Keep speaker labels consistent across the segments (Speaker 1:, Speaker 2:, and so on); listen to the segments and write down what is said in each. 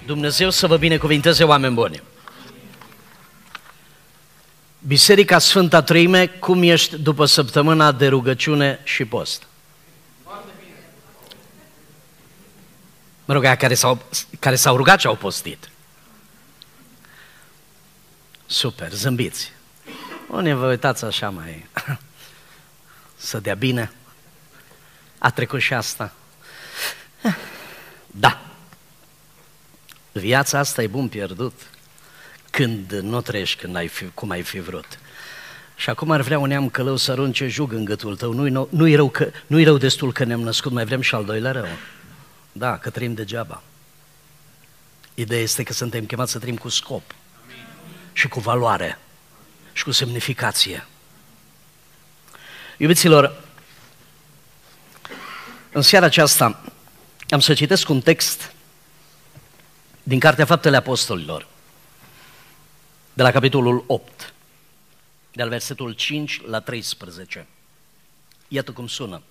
Speaker 1: Dumnezeu să vă binecuvinteze, oameni buni! Biserica Sfânta Treime, cum ești după săptămâna de rugăciune și post? Mă rog, care s-au rugat și au postit. Super, zâmbiți. Unii vă uitați așa mai... să dea bine. A trecut și asta. Da. Viața asta e bun pierdut când nu trăiești cum ai fi vrut. Și acum ar vrea un neam călău să arunce jug în gâtul tău. Nu-i rău destul că ne-am născut, mai vrem și al doilea rău. Da, că trăim degeaba. Ideea este că suntem chemați să trăim cu scop. Și cu valoare. Și cu semnificație. Iubiților, în seara aceasta am să citesc un text din Cartea Faptele Apostolilor, de la capitolul 8, de la versetul 5 la 13. Iată cum sună.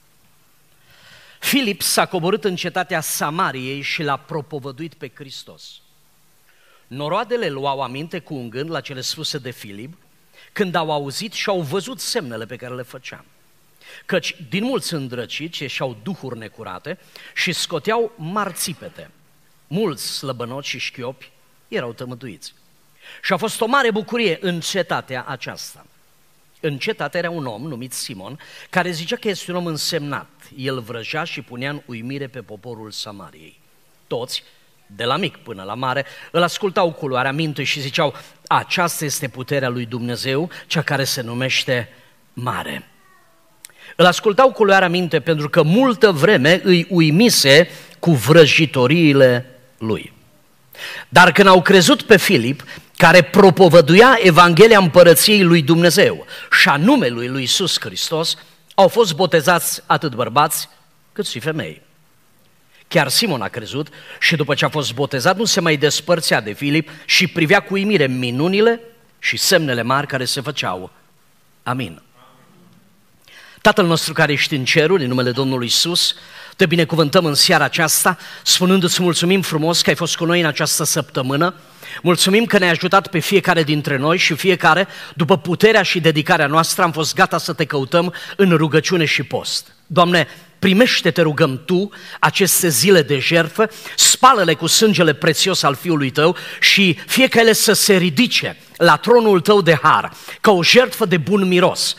Speaker 1: Filip s-a coborât în cetatea Samariei și l-a propovăduit pe Hristos. Noroadele luau aminte cu un gând la cele spuse de Filip, când au auzit și au văzut semnele pe care le făceam. Căci din mulți îndrăciți ieșeau duhuri necurate și scoteau mari țipete. Mulți slăbănoci și șchiopi erau tămăduiți. Și a fost o mare bucurie în cetatea aceasta. În cetate era un om numit Simon, care zicea că este un om însemnat. El vrăjea și punea în uimire pe poporul Samariei. Toți, de la mic până la mare, îl ascultau cu luarea minte și ziceau: aceasta este puterea lui Dumnezeu, cea care se numește mare. Îl ascultau cu luarea minte pentru că multă vreme îi uimise cu vrăjitoriile lui. Dar când au crezut pe Filip, care propovăduia Evanghelia Împărăției lui Dumnezeu și a numelui lui Iisus Hristos, au fost botezați atât bărbați cât și femei. Chiar Simon a crezut și după ce a fost botezat nu se mai despărțea de Filip și privea cu uimire minunile și semnele mari care se făceau. Amin. Tatăl nostru care ești în ceruri, în numele Domnului Iisus, te binecuvântăm în seara aceasta, spunându-ți mulțumim frumos că ai fost cu noi în această săptămână. Mulțumim că ne-ai ajutat pe fiecare dintre noi și fiecare, după puterea și dedicarea noastră, am fost gata să te căutăm în rugăciune și post. Doamne, primește, te rugăm Tu, aceste zile de jertfă, spală-le cu sângele prețios al Fiului Tău și fie că ele să se ridice la tronul Tău de har, ca o jertfă de bun miros,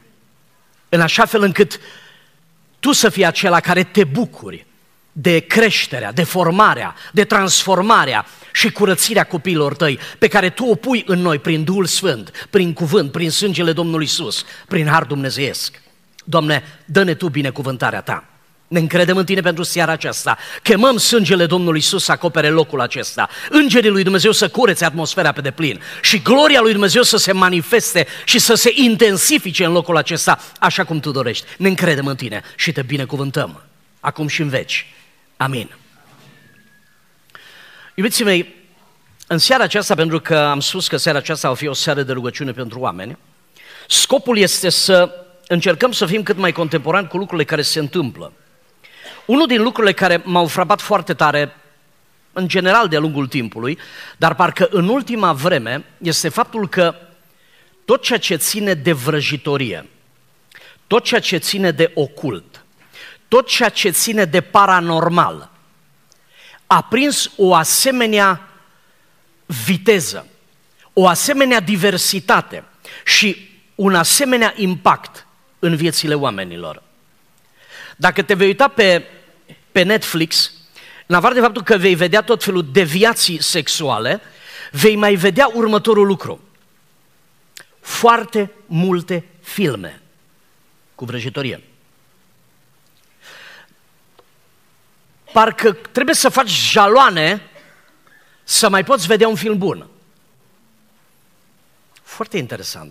Speaker 1: în așa fel încât Tu să fii acela care te bucuri de creșterea, de formarea, de transformarea și curățirea copiilor Tăi, pe care Tu o pui în noi prin Duhul Sfânt, prin cuvânt, prin sângele Domnului Iisus, prin har dumnezeiesc. Doamne, dă-ne Tu binecuvântarea Ta. Ne încredem în Tine pentru seara aceasta. Chemăm sângele Domnului Iisus să acopere locul acesta. Îngerii lui Dumnezeu să curețe atmosfera pe deplin și gloria lui Dumnezeu să se manifeste și să se intensifice în locul acesta, așa cum Tu dorești. Ne încredem în Tine și Te binecuvântăm, acum și în veci. Amin. Iubiții mei, în seara aceasta, pentru că am spus că seara aceasta va fi o seară de rugăciune pentru oameni, scopul este să încercăm să fim cât mai contemporani cu lucrurile care se întâmplă. Unul din lucrurile care m-au frapat foarte tare, în general de-a lungul timpului, dar parcă în ultima vreme, este faptul că tot ceea ce ține de vrăjitorie, tot ceea ce ține de ocult, tot ceea ce ține de paranormal, a prins o asemenea viteză, o asemenea diversitate și un asemenea impact în viețile oamenilor. Dacă te vei uita pe Netflix, în afară de faptul că vei vedea tot felul de deviații sexuale, vei mai vedea următorul lucru. Foarte multe filme cu vrăjitorie. Parcă trebuie să faci jaloane să mai poți vedea un film bun. Foarte interesant.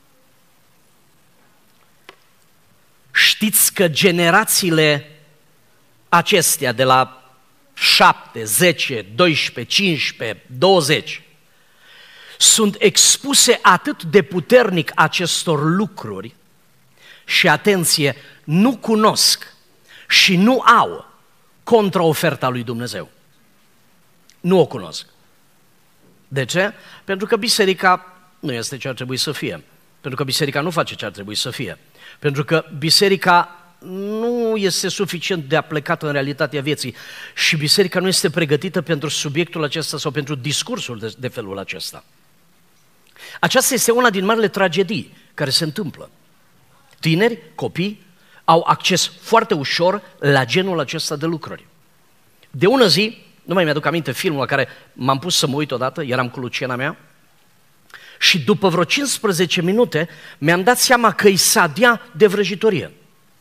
Speaker 1: Știți că generațiile acestea de la 7, 10, 12, 15, 20 sunt expuse atât de puternic acestor lucruri și, atenție, nu cunosc și nu au contraoferta lui Dumnezeu. Nu o cunosc. De ce? Pentru că biserica nu este ce ar trebui să fie. Pentru că biserica nu face ce ar trebui să fie. Pentru că biserica nu este suficient de aplecată în realitatea vieții și biserica nu este pregătită pentru subiectul acesta sau pentru discursul de felul acesta. Aceasta este una din marile tragedii care se întâmplă. Tineri, copii, au acces foarte ușor la genul acesta de lucruri. De ună zi, nu mai mi-aduc aminte filmul la care m-am pus să mă uit odată, eram cu Luciana mea, și după vreo 15 minute mi-am dat seama că îi sadea de vrăjitorie.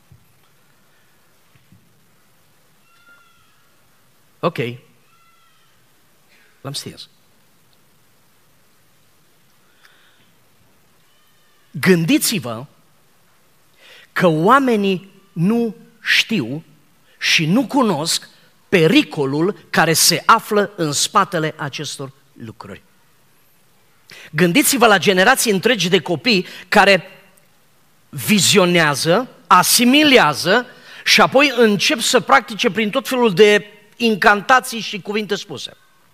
Speaker 1: Ok, l-am stins. Gândiți-vă că oamenii nu știu și nu cunosc pericolul care se află în spatele acestor lucruri. Gândiți-vă la generații întregi de copii care vizionează, asimilează și apoi încep să practice prin tot felul de incantații și cuvinte spuse.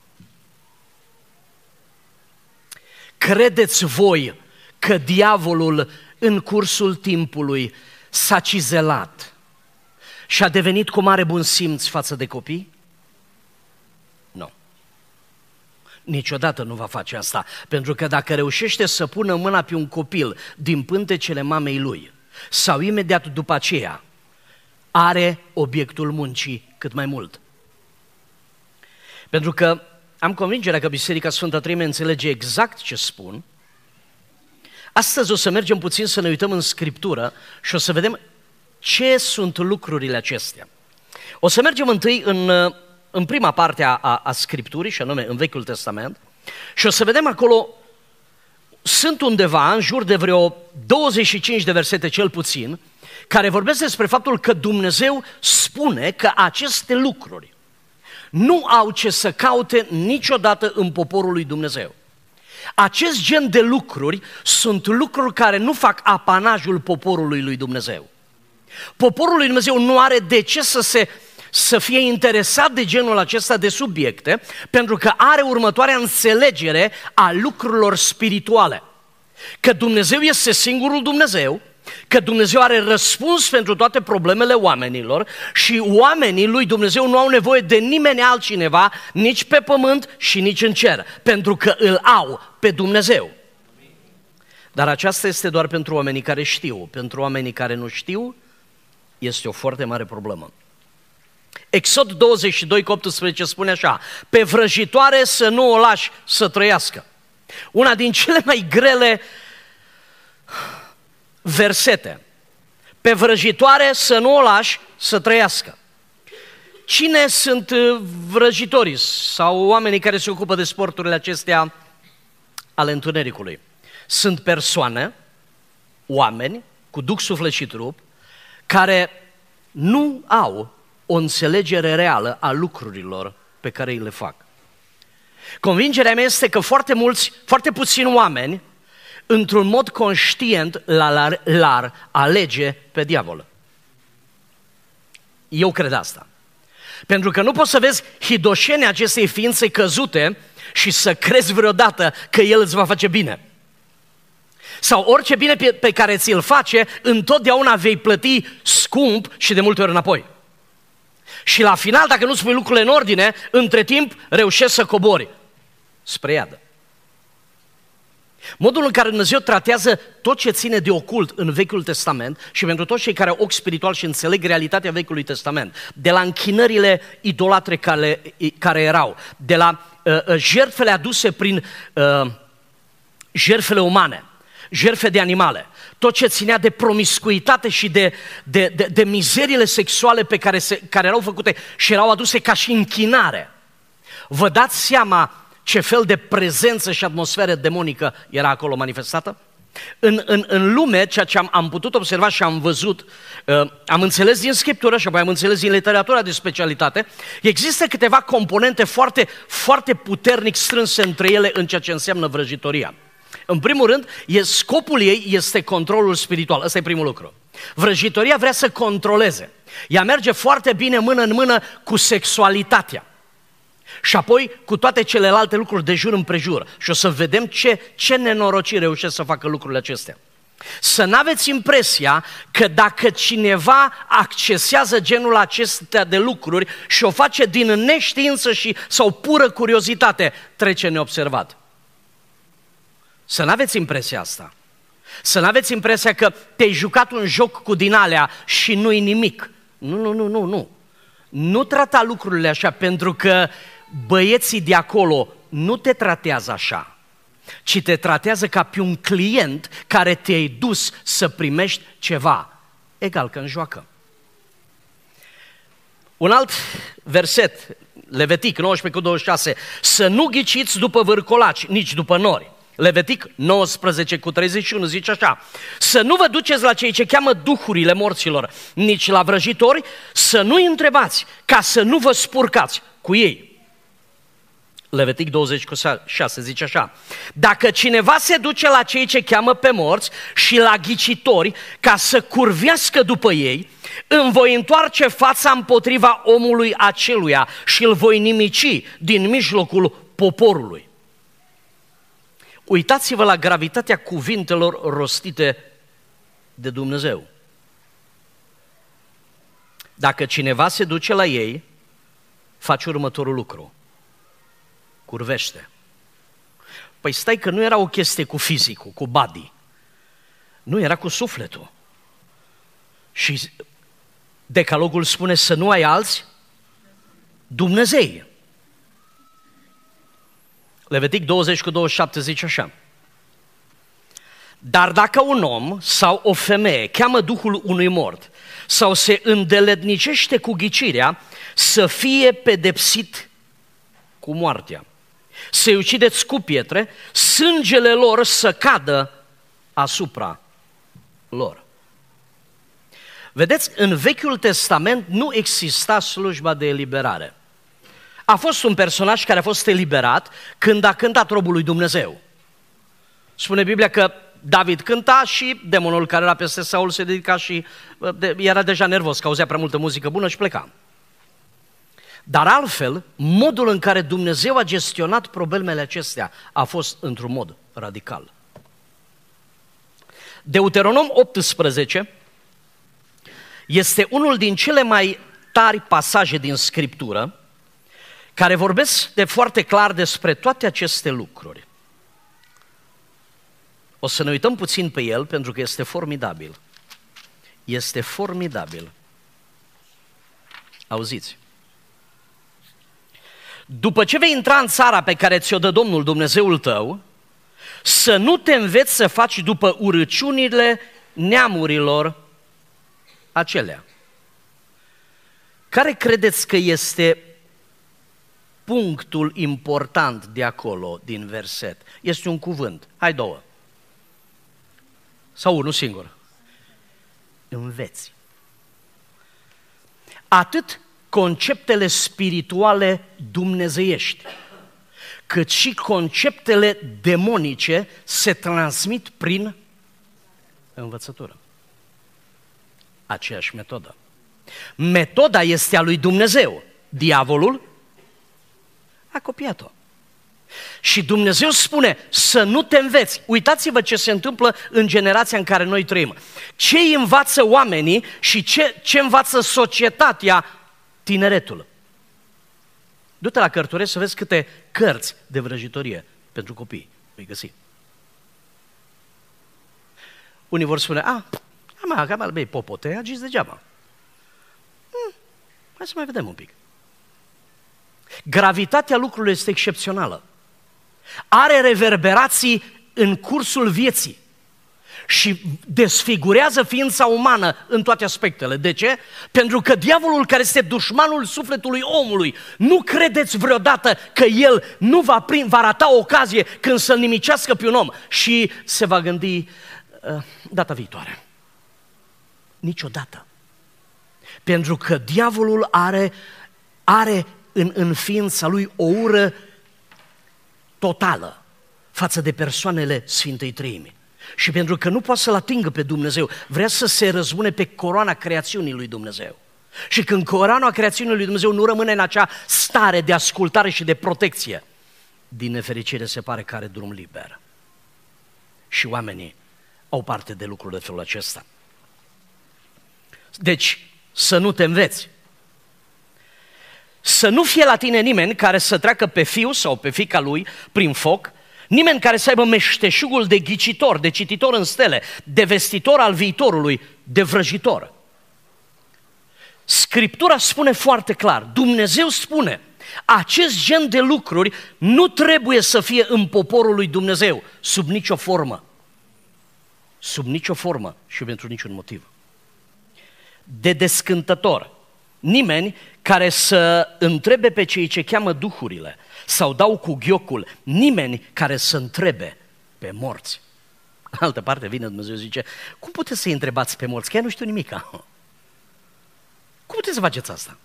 Speaker 1: Credeți voi că diavolul în cursul timpului s-a cizelat și a devenit cu mare bun simț față de copii? Nu. Niciodată nu va face asta, pentru că dacă reușește să pună mâna pe un copil din pântecele mamei lui sau imediat după aceea, are obiectul muncii cât mai mult. Pentru că am convingerea că Biserica Sfânta Treime înțelege exact ce spun. Astăzi o să mergem puțin să ne uităm în Scriptură și o să vedem ce sunt lucrurile acestea. O să mergem întâi în prima parte a Scripturii, și anume în Vechiul Testament, și o să vedem acolo, sunt undeva în jur de vreo 25 de versete cel puțin, care vorbesc despre faptul că Dumnezeu spune că aceste lucruri nu au ce să caute niciodată în poporul lui Dumnezeu. Acest gen de lucruri sunt lucruri care nu fac apanajul poporului lui Dumnezeu. Poporul lui Dumnezeu nu are de ce să fie interesat de genul acesta de subiecte, pentru că are următoarea înțelegere a lucrurilor spirituale. Că Dumnezeu este singurul Dumnezeu, că Dumnezeu are răspuns pentru toate problemele oamenilor și oamenii lui Dumnezeu nu au nevoie de nimeni altcineva, nici pe pământ și nici în cer, pentru că îl au pe Dumnezeu. Dar aceasta este doar pentru oamenii care știu. Pentru oamenii care nu știu, este o foarte mare problemă. Exod 22:18 spune așa: pe vrăjitoare să nu o lași să trăiască. Una din cele mai grele versete. Pe vrăjitoare să nu o lași să trăiască. Cine sunt vrăjitorii sau oamenii care se ocupă de sporturile acestea ale întunericului? Sunt persoane, oameni cu duh, suflet și trup, care nu au o înțelegere reală a lucrurilor pe care îi le fac. Convingerea mea este că foarte puțini oameni, într-un mod conștient, l-ar alege pe diavol. Eu cred asta. Pentru că nu poți să vezi hidoșenia acestei ființe căzute și să crezi vreodată că el îți va face bine. Sau orice bine pe care ți-l face, întotdeauna vei plăti scump și de multe ori înapoi. Și la final, dacă nu spui lucrurile în ordine, între timp reușești să cobori spre iadă. Modul în care Dumnezeu tratează tot ce ține de ocult în Vechiul Testament și pentru toți cei care au ochi spiritual și înțeleg realitatea Vechiului Testament, de la închinările idolatre care erau, de la jertfele aduse prin jertfele umane, jertfe de animale, tot ce ținea de promiscuitate și de mizeriile sexuale care erau făcute și erau aduse ca și închinare. Vă dați seama ce fel de prezență și atmosferă demonică era acolo manifestată? În lume, ceea ce am putut observa și am văzut, am înțeles din Scriptură și apoi am înțeles din literatura de specialitate, există câteva componente foarte, foarte puternic strânse între ele în ceea ce înseamnă vrăjitoria. În primul rând, scopul ei este controlul spiritual. Ăsta e primul lucru. Vrăjitoria vrea să controleze. Ea merge foarte bine mână în mână cu sexualitatea. Și apoi cu toate celelalte lucruri de jur împrejur. Și o să vedem ce nenorociri reușesc să facă lucrurile acestea. Să n-aveți impresia că dacă cineva accesează genul acesta de lucruri și o face din neștiință sau pură curiozitate, trece neobservat. Să n-aveți impresia asta. Să n-aveți impresia că te-ai jucat un joc cu din alea și nu-i nimic. Nu. Nu trata lucrurile așa, pentru că băieții de acolo nu te tratează așa, ci te tratează ca pe un client care te-ai dus să primești ceva, egal că în joacă. Un alt verset, Levitic 19:26, să nu ghiciți după vârcolaci, nici după nori. Levitic 19:31 zice așa, să nu vă duceți la cei ce cheamă duhurile morților, nici la vrăjitori, să nu-i întrebați, ca să nu vă spurcați cu ei. Levitic 20:6 zice așa, dacă cineva se duce la cei ce cheamă pe morți și la ghicitori ca să curvească după ei, îmi voi întoarce fața împotriva omului aceluia și îl voi nimici din mijlocul poporului. Uitați-vă la gravitatea cuvintelor rostite de Dumnezeu. Dacă cineva se duce la ei, face următorul lucru. Curvește. Păi stai că nu era o chestie cu fizicul, cu body. Nu, era cu sufletul. Și Decalogul spune să nu ai alți Dumnezei. Levitic 20:27 zice așa. Dar dacă un om sau o femeie cheamă duhul unui mort sau se îndeletnicește cu ghicirea, să fie pedepsit cu moartea. Să-i ucideți cu pietre, sângele lor să cadă asupra lor. Vedeți, în Vechiul Testament nu exista slujba de eliberare. A fost un personaj care a fost eliberat când a cântat robul lui Dumnezeu. Spune Biblia că David cânta și demonul care era peste Saul se dedica și era deja nervos, că auzea prea multă muzică bună și pleca. Dar altfel, modul în care Dumnezeu a gestionat problemele acestea a fost într-un mod radical. Deuteronom 18 este unul din cele mai tari pasaje din Scriptură care vorbesc de foarte clar despre toate aceste lucruri. O să ne uităm puțin pe el pentru că este formidabil. Este formidabil. Auziți. După ce vei intra în țara pe care ți-o dă Domnul Dumnezeul tău, să nu te înveți să faci după urăciunile neamurilor acelea. Care credeți că este punctul important de acolo, din verset? Este un cuvânt. Hai două. Sau unul singur. Înveți. Atât conceptele spirituale dumnezeiești, cât și conceptele demonice se transmit prin învățătură. Aceeași metodă. Metoda este a lui Dumnezeu. Diavolul a copiat-o. Și Dumnezeu spune să nu te înveți. Uitați-vă ce se întâmplă în generația în care noi trăim. Ce îi învață oamenii și ce învață societatea tineretul. Du-te la Cărturesc să vezi câte cărți de vrăjitorie pentru copii vei găsi. Unii vor spune, cam albei popote, agiți degeaba. Hai să mai vedem un pic. Gravitatea lucrurilor este excepțională. Are reverberații în cursul vieții și desfigurează ființa umană în toate aspectele. De ce? Pentru că diavolul, care este dușmanul sufletului omului, nu credeți vreodată că el nu va rata o ocazie când să-l nimicească pe un om și se va gândi data viitoare. Niciodată. Pentru că diavolul are în ființa lui o ură totală față de persoanele Sfintei Treimi. Și pentru că nu poate să-L atingă pe Dumnezeu, vrea să se răzbune pe coroana creațiunii lui Dumnezeu. Și când coroana creațiunii lui Dumnezeu nu rămâne în acea stare de ascultare și de protecție, din nefericire se pare că are drum liber. Și oamenii au parte de lucruri de felul acesta. Deci, să nu te înveți. Să nu fie la tine nimeni care să treacă pe fiul sau pe fiica lui prin foc, nimeni care să aibă meșteșugul de ghicitor, de cititor în stele, de vestitor al viitorului, de vrăjitor. Scriptura spune foarte clar, Dumnezeu spune, acest gen de lucruri nu trebuie să fie în poporul lui Dumnezeu, sub nicio formă. Sub nicio formă și pentru niciun motiv. De descântător, nimeni care să întrebe pe cei ce cheamă duhurile sau dau cu ghiocul, nimeni care să întrebe pe morți. În altă parte vine Dumnezeu și zice, cum puteți să-i întrebați pe morți? Că ei nu știu nimica. Cum puteți să faceți asta?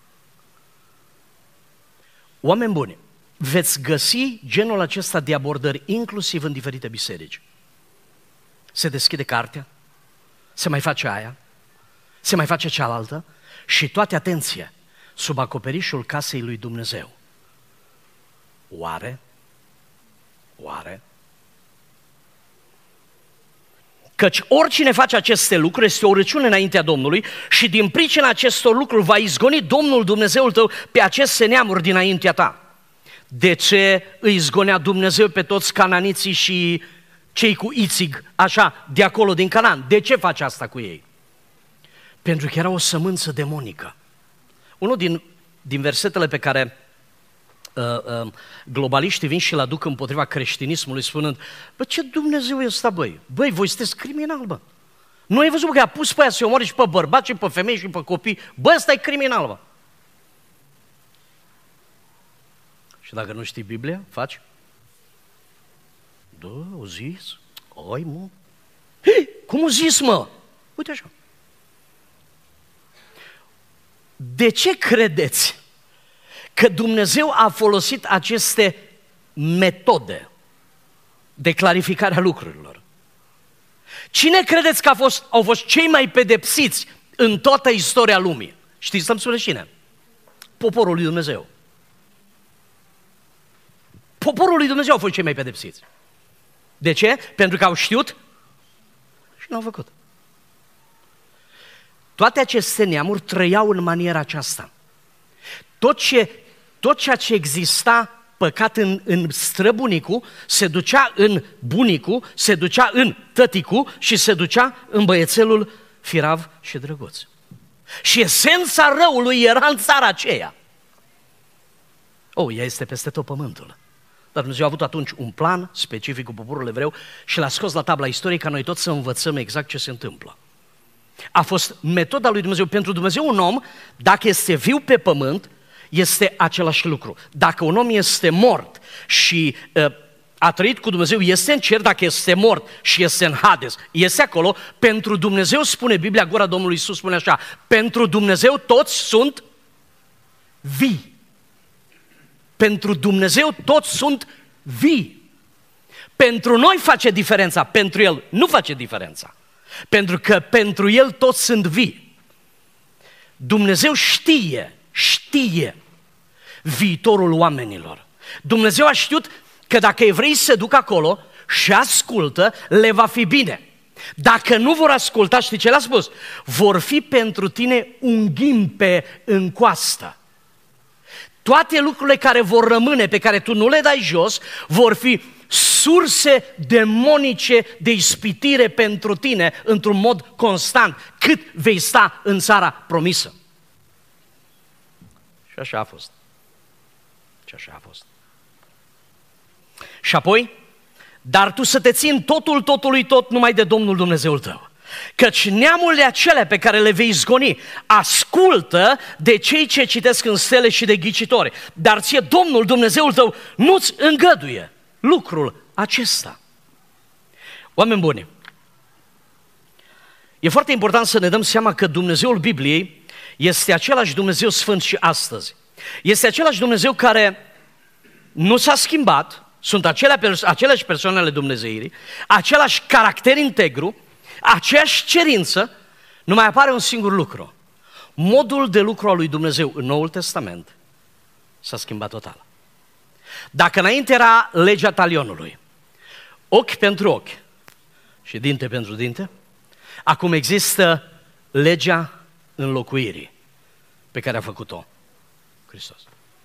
Speaker 1: Oameni buni, veți găsi genul acesta de abordări inclusiv în diferite biserici. Se deschide cartea, se mai face aia, se mai face cealaltă și toate, atenție, sub acoperișul casei lui Dumnezeu. Oare? Căci oricine face aceste lucruri este o răciune înaintea Domnului și din pricina acestor lucruri va izgoni Domnul Dumnezeul tău pe aceste neamuri dinaintea ta. De ce îi izgonea Dumnezeu pe toți cananiții și cei cu Ițig, așa, de acolo din Canaan? De ce face asta cu ei? Pentru că era o sămânță demonică. Unul din versetele pe care globaliștii vin și-l aduc împotriva creștinismului spunând, bă, ce Dumnezeu e ăsta, băi? Băi, voi sunteți criminal, bă. Nu ai văzut că i-a pus pe aia să-i omoare și pe bărbați și pe femei și pe copii? Bă, ăsta e criminal, bă. Și dacă nu știi Biblia, faci? Da, o zis? Ai, mă. Hei, cum o zis, mă? Uite așa. De ce credeți că Dumnezeu a folosit aceste metode de clarificare a lucrurilor? Cine credeți că au fost cei mai pedepsiți în toată istoria lumii? Știți să-mi spuneți cine? Poporul lui Dumnezeu. Poporul lui Dumnezeu au fost cei mai pedepsiți. De ce? Pentru că au știut și n-au făcut. Toate aceste neamuri trăiau în maniera aceasta. Tot ceea ce exista păcat în străbunicul se ducea în bunicul, se ducea în tăticul și se ducea în băiețelul firav și drăguț. Și esența răului era în țara aceea. Ea este peste tot pământul. Dar Dumnezeu a avut atunci un plan specific cu poporul evreu și l-a scos la tabla istoriei ca noi toți să învățăm exact ce se întâmplă. A fost metoda lui Dumnezeu. Pentru Dumnezeu un om, dacă este viu pe pământ, este același lucru. Dacă un om este mort și a trăit cu Dumnezeu, este în cer, dacă este mort și este în Hades, este acolo, pentru Dumnezeu, spune Biblia, gura Domnului Iisus spune așa, pentru Dumnezeu toți sunt vii. Pentru Dumnezeu toți sunt vii. Pentru noi face diferența, pentru El nu face diferența. Pentru că pentru El toți sunt vii. Dumnezeu știe viitorul oamenilor. Dumnezeu a știut că dacă evreii se duc acolo și ascultă, le va fi bine. Dacă nu vor asculta, știi ce le-a spus? Vor fi pentru tine un ghimpe în coastă. Toate lucrurile care vor rămâne, pe care tu nu le dai jos, vor fi surse demonice de ispitire pentru tine într-un mod constant, cât vei sta în țara promisă. Și așa a fost. Și apoi, dar tu să te țin totului tot numai de Domnul Dumnezeul tău. Căci neamurile acelea pe care le vei izgoni ascultă de cei ce citesc în stele și de ghicitori, dar ție Domnul Dumnezeul tău nu-ți îngăduie lucrul acesta. Oameni buni, e foarte important să ne dăm seama că Dumnezeul Bibliei este același Dumnezeu sfânt și astăzi. Este același Dumnezeu care nu s-a schimbat, sunt aceleași persoane ale Dumnezeirii, același caracter integru, aceeași cerință, nu mai apare un singur lucru. modul de lucru al lui Dumnezeu în Noul Testament s-a schimbat total. Dacă înainte era legea talionului, ochi pentru ochi și dinte pentru dinte, acum există legea înlocuirii pe care a făcut-o Hristos.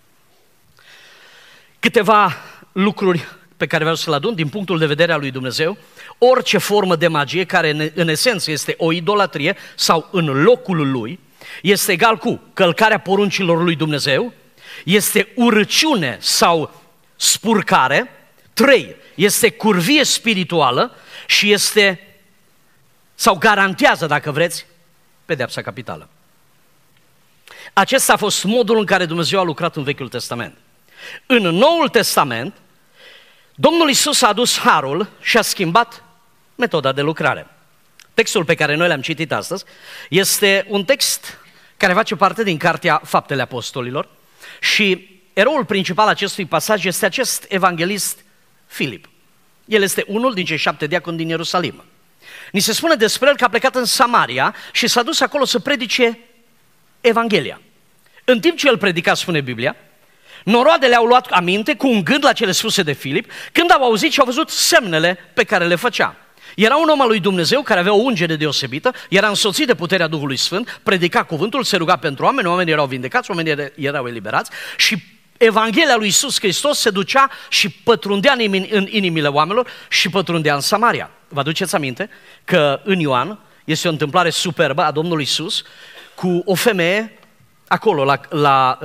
Speaker 1: Câteva lucruri pe care vreau să le adun din punctul de vedere al lui Dumnezeu. Orice formă de magie care în esență este o idolatrie sau în locul lui, este egal cu călcarea poruncilor lui Dumnezeu, este urăciune sau spurcare. 3. Este curvie spirituală și este, sau garantează, dacă vreți, pedeapsa capitală. Acesta a fost modul în care Dumnezeu a lucrat în Vechiul Testament. În Noul Testament, Domnul Iisus a adus harul și a schimbat metoda de lucrare. Textul pe care noi l-am citit astăzi este un text care face parte din Cartea Faptele Apostolilor și eroul principal acestui pasaj este acest evanghelist Filip. El este unul din cei 7 diaconi din Ierusalim. Ni se spune despre el că a plecat în Samaria și s-a dus acolo să predice Evanghelia. În timp ce el predica, spune Biblia, noroadele au luat aminte cu un gând la cele spuse de Filip, când au auzit și au văzut semnele pe care le făcea. Era un om al lui Dumnezeu care avea o ungere deosebită, era însoțit de puterea Duhului Sfânt, predica cuvântul, se ruga pentru oameni, oamenii erau vindecați, oamenii erau eliberați și Evanghelia lui Iisus Hristos se ducea și pătrundea în inimile oamenilor și pătrundea în Samaria. Vă aduceți aminte că în Ioan este o întâmplare superbă a Domnului Iisus cu o femeie acolo la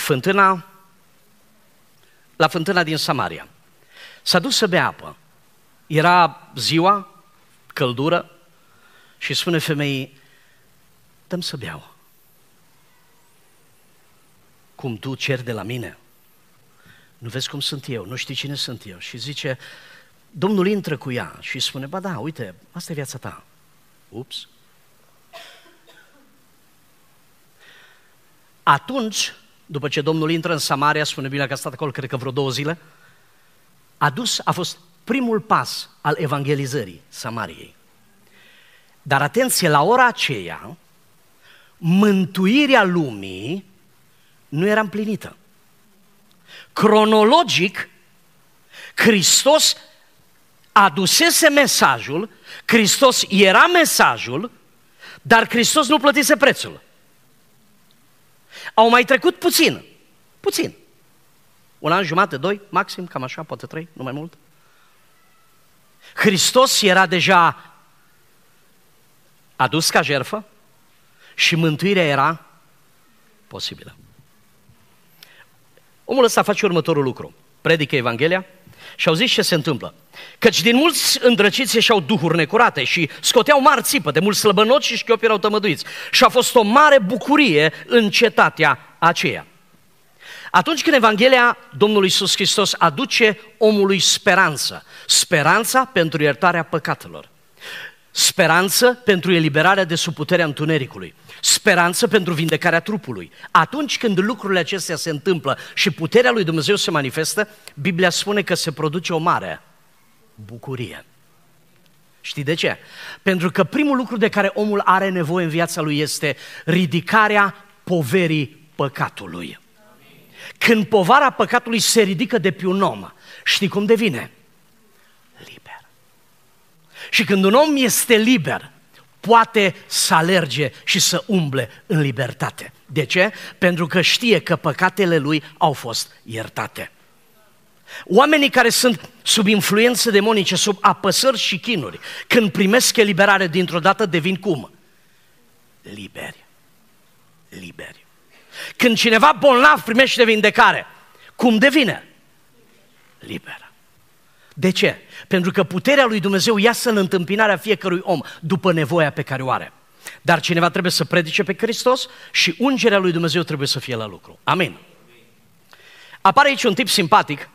Speaker 1: fântâna din Samaria. S-a dus să bea apă. Era ziua, căldură și spune femeii, dă-mi să beau. Cum tu ceri de la mine? Nu vezi cum sunt eu, nu știi cine sunt eu. Și zice, Domnul intră cu ea și spune, ba da, uite, asta e viața ta. Ups. Atunci, după ce Domnul intră în Samaria, spune Biblia că a stat acolo, cred că vreo 2 zile, a fost primul pas al evangelizării Samariei. Dar atenție, la ora aceea, mântuirea lumii nu era împlinită. Cronologic, Hristos adusese mesajul, Hristos era mesajul, dar Hristos nu plătise prețul. Au mai trecut puțin. 1 an jumate, 2, maxim, cam așa, poate 3, nu mai mult. Hristos era deja adus ca jertfă și mântuirea era posibilă. Omul ăsta face următorul lucru. Predică Evanghelia și au zis ce se întâmplă. Căci din mulți îndrăciți ieșeau duhuri necurate și scoteau mari țipăte, mulți slăbănoți și șchiopi erau tămăduiți. Și a fost o mare bucurie în cetatea aceea. Atunci când Evanghelia Domnului Iisus Hristos aduce omului speranță, speranța pentru iertarea păcatelor, speranță pentru eliberarea de sub puterea întunericului, speranță pentru vindecarea trupului. Atunci când lucrurile acestea se întâmplă și puterea lui Dumnezeu se manifestă, Biblia spune că se produce o mare bucurie. Știi de ce? Pentru că primul lucru de care omul are nevoie în viața lui este ridicarea poverii păcatului. Când povara păcatului se ridică de pe un om, știi cum devine? Liber. Și când un om este liber, poate să alerge și să umble în libertate. De ce? Pentru că știe că păcatele lui au fost iertate. Oamenii care sunt sub influențe demonice, sub apăsări și chinuri, când primesc eliberare dintr-o dată, devin cum? Liberi. Când cineva bolnav primește vindecare, cum devine? Liber. De ce? Pentru că puterea lui Dumnezeu iasă în întâmpinarea fiecărui om după nevoia pe care o are. Dar cineva trebuie să predice pe Hristos și ungerea lui Dumnezeu trebuie să fie la lucru. Amin. Apare aici un tip simpatic.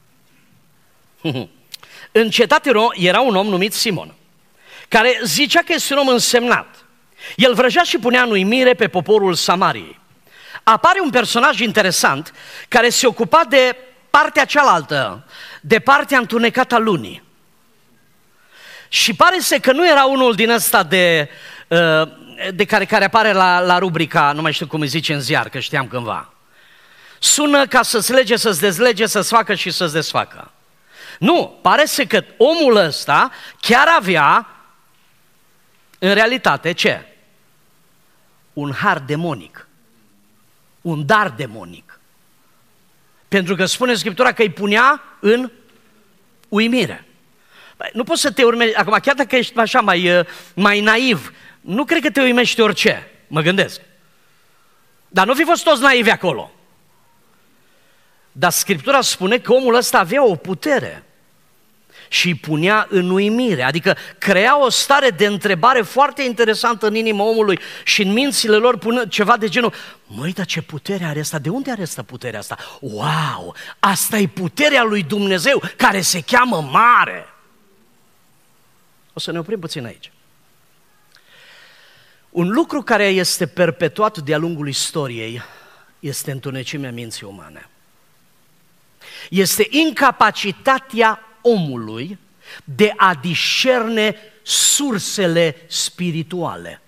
Speaker 1: În cetate era un om numit Simon, care zicea că este un om însemnat. El vrăjea și punea în uimire pe poporul Samariei. Apare un personaj interesant care se ocupa de partea cealaltă, de partea întunecată a lunii. Și pare să că nu era unul din ăsta de de care apare la rubrica, nu mai știu cum îi zice în ziar, că știam cândva. Sună ca să-ți lege, să-ți dezlege, să-ți facă și să-ți desfacă. Nu, pare să că omul ăsta chiar avea, în realitate, ce? Un har demonic. Un dar demonic. Pentru că spune Scriptura că îi punea în uimire. Nu poți să te urmezi, acum chiar dacă ești așa mai naiv, nu cred că te uimești orice, mă gândesc. Dar nu fi fost toți naivi acolo. Dar Scriptura spune că omul ăsta avea o putere și îi punea în uimire, adică crea o stare de întrebare foarte interesantă în inima omului și în mințile lor punând ceva de genul: măi, dar ce putere are asta? De unde are asta puterea asta? Wow, asta e puterea lui Dumnezeu care se cheamă mare. O să ne oprim puțin aici. Un lucru care este perpetuat de-a lungul istoriei este întunecimea minții umane. Este incapacitatea omului de a discerne sursele spirituale.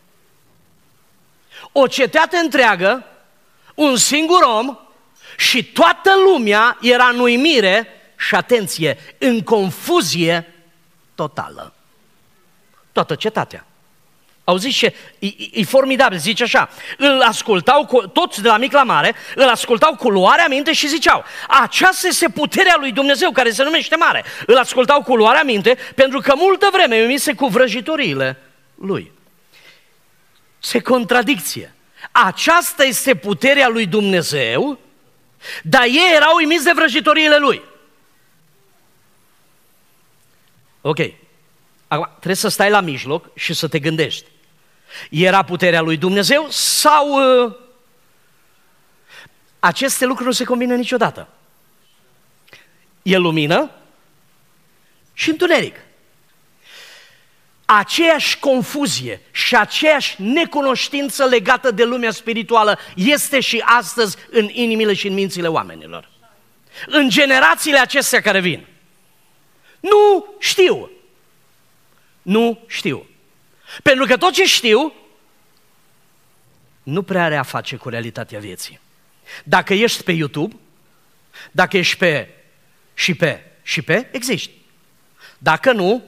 Speaker 1: O cetate întreagă, un singur om și toată lumea era în uimire și, atenție, în confuzie totală. Toată cetatea. Auziți ce? E formidabil, zice așa, îl ascultau, toți de la mic la mare, îl ascultau cu luarea minte și ziceau: aceasta este puterea lui Dumnezeu care se numește mare. Îl ascultau cu luarea minte pentru că multă vreme uimise cu vrăjitoriile lui. Ce contradicție! Aceasta este puterea lui Dumnezeu, dar ei erau uimiți de vrăjitoriile lui. Ok. Acum, trebuie să stai la mijloc și să te gândești. Era puterea lui Dumnezeu sau aceste lucruri nu se combină niciodată? E lumină și întuneric. Aceeași confuzie și aceeași necunoștință legată de lumea spirituală este și astăzi în inimile și în mințile oamenilor. În generațiile acestea care vin. Nu știu. Nu știu. Pentru că tot ce știu nu prea are a face cu realitatea vieții. Dacă ești pe YouTube, dacă ești pe, existi. Dacă nu,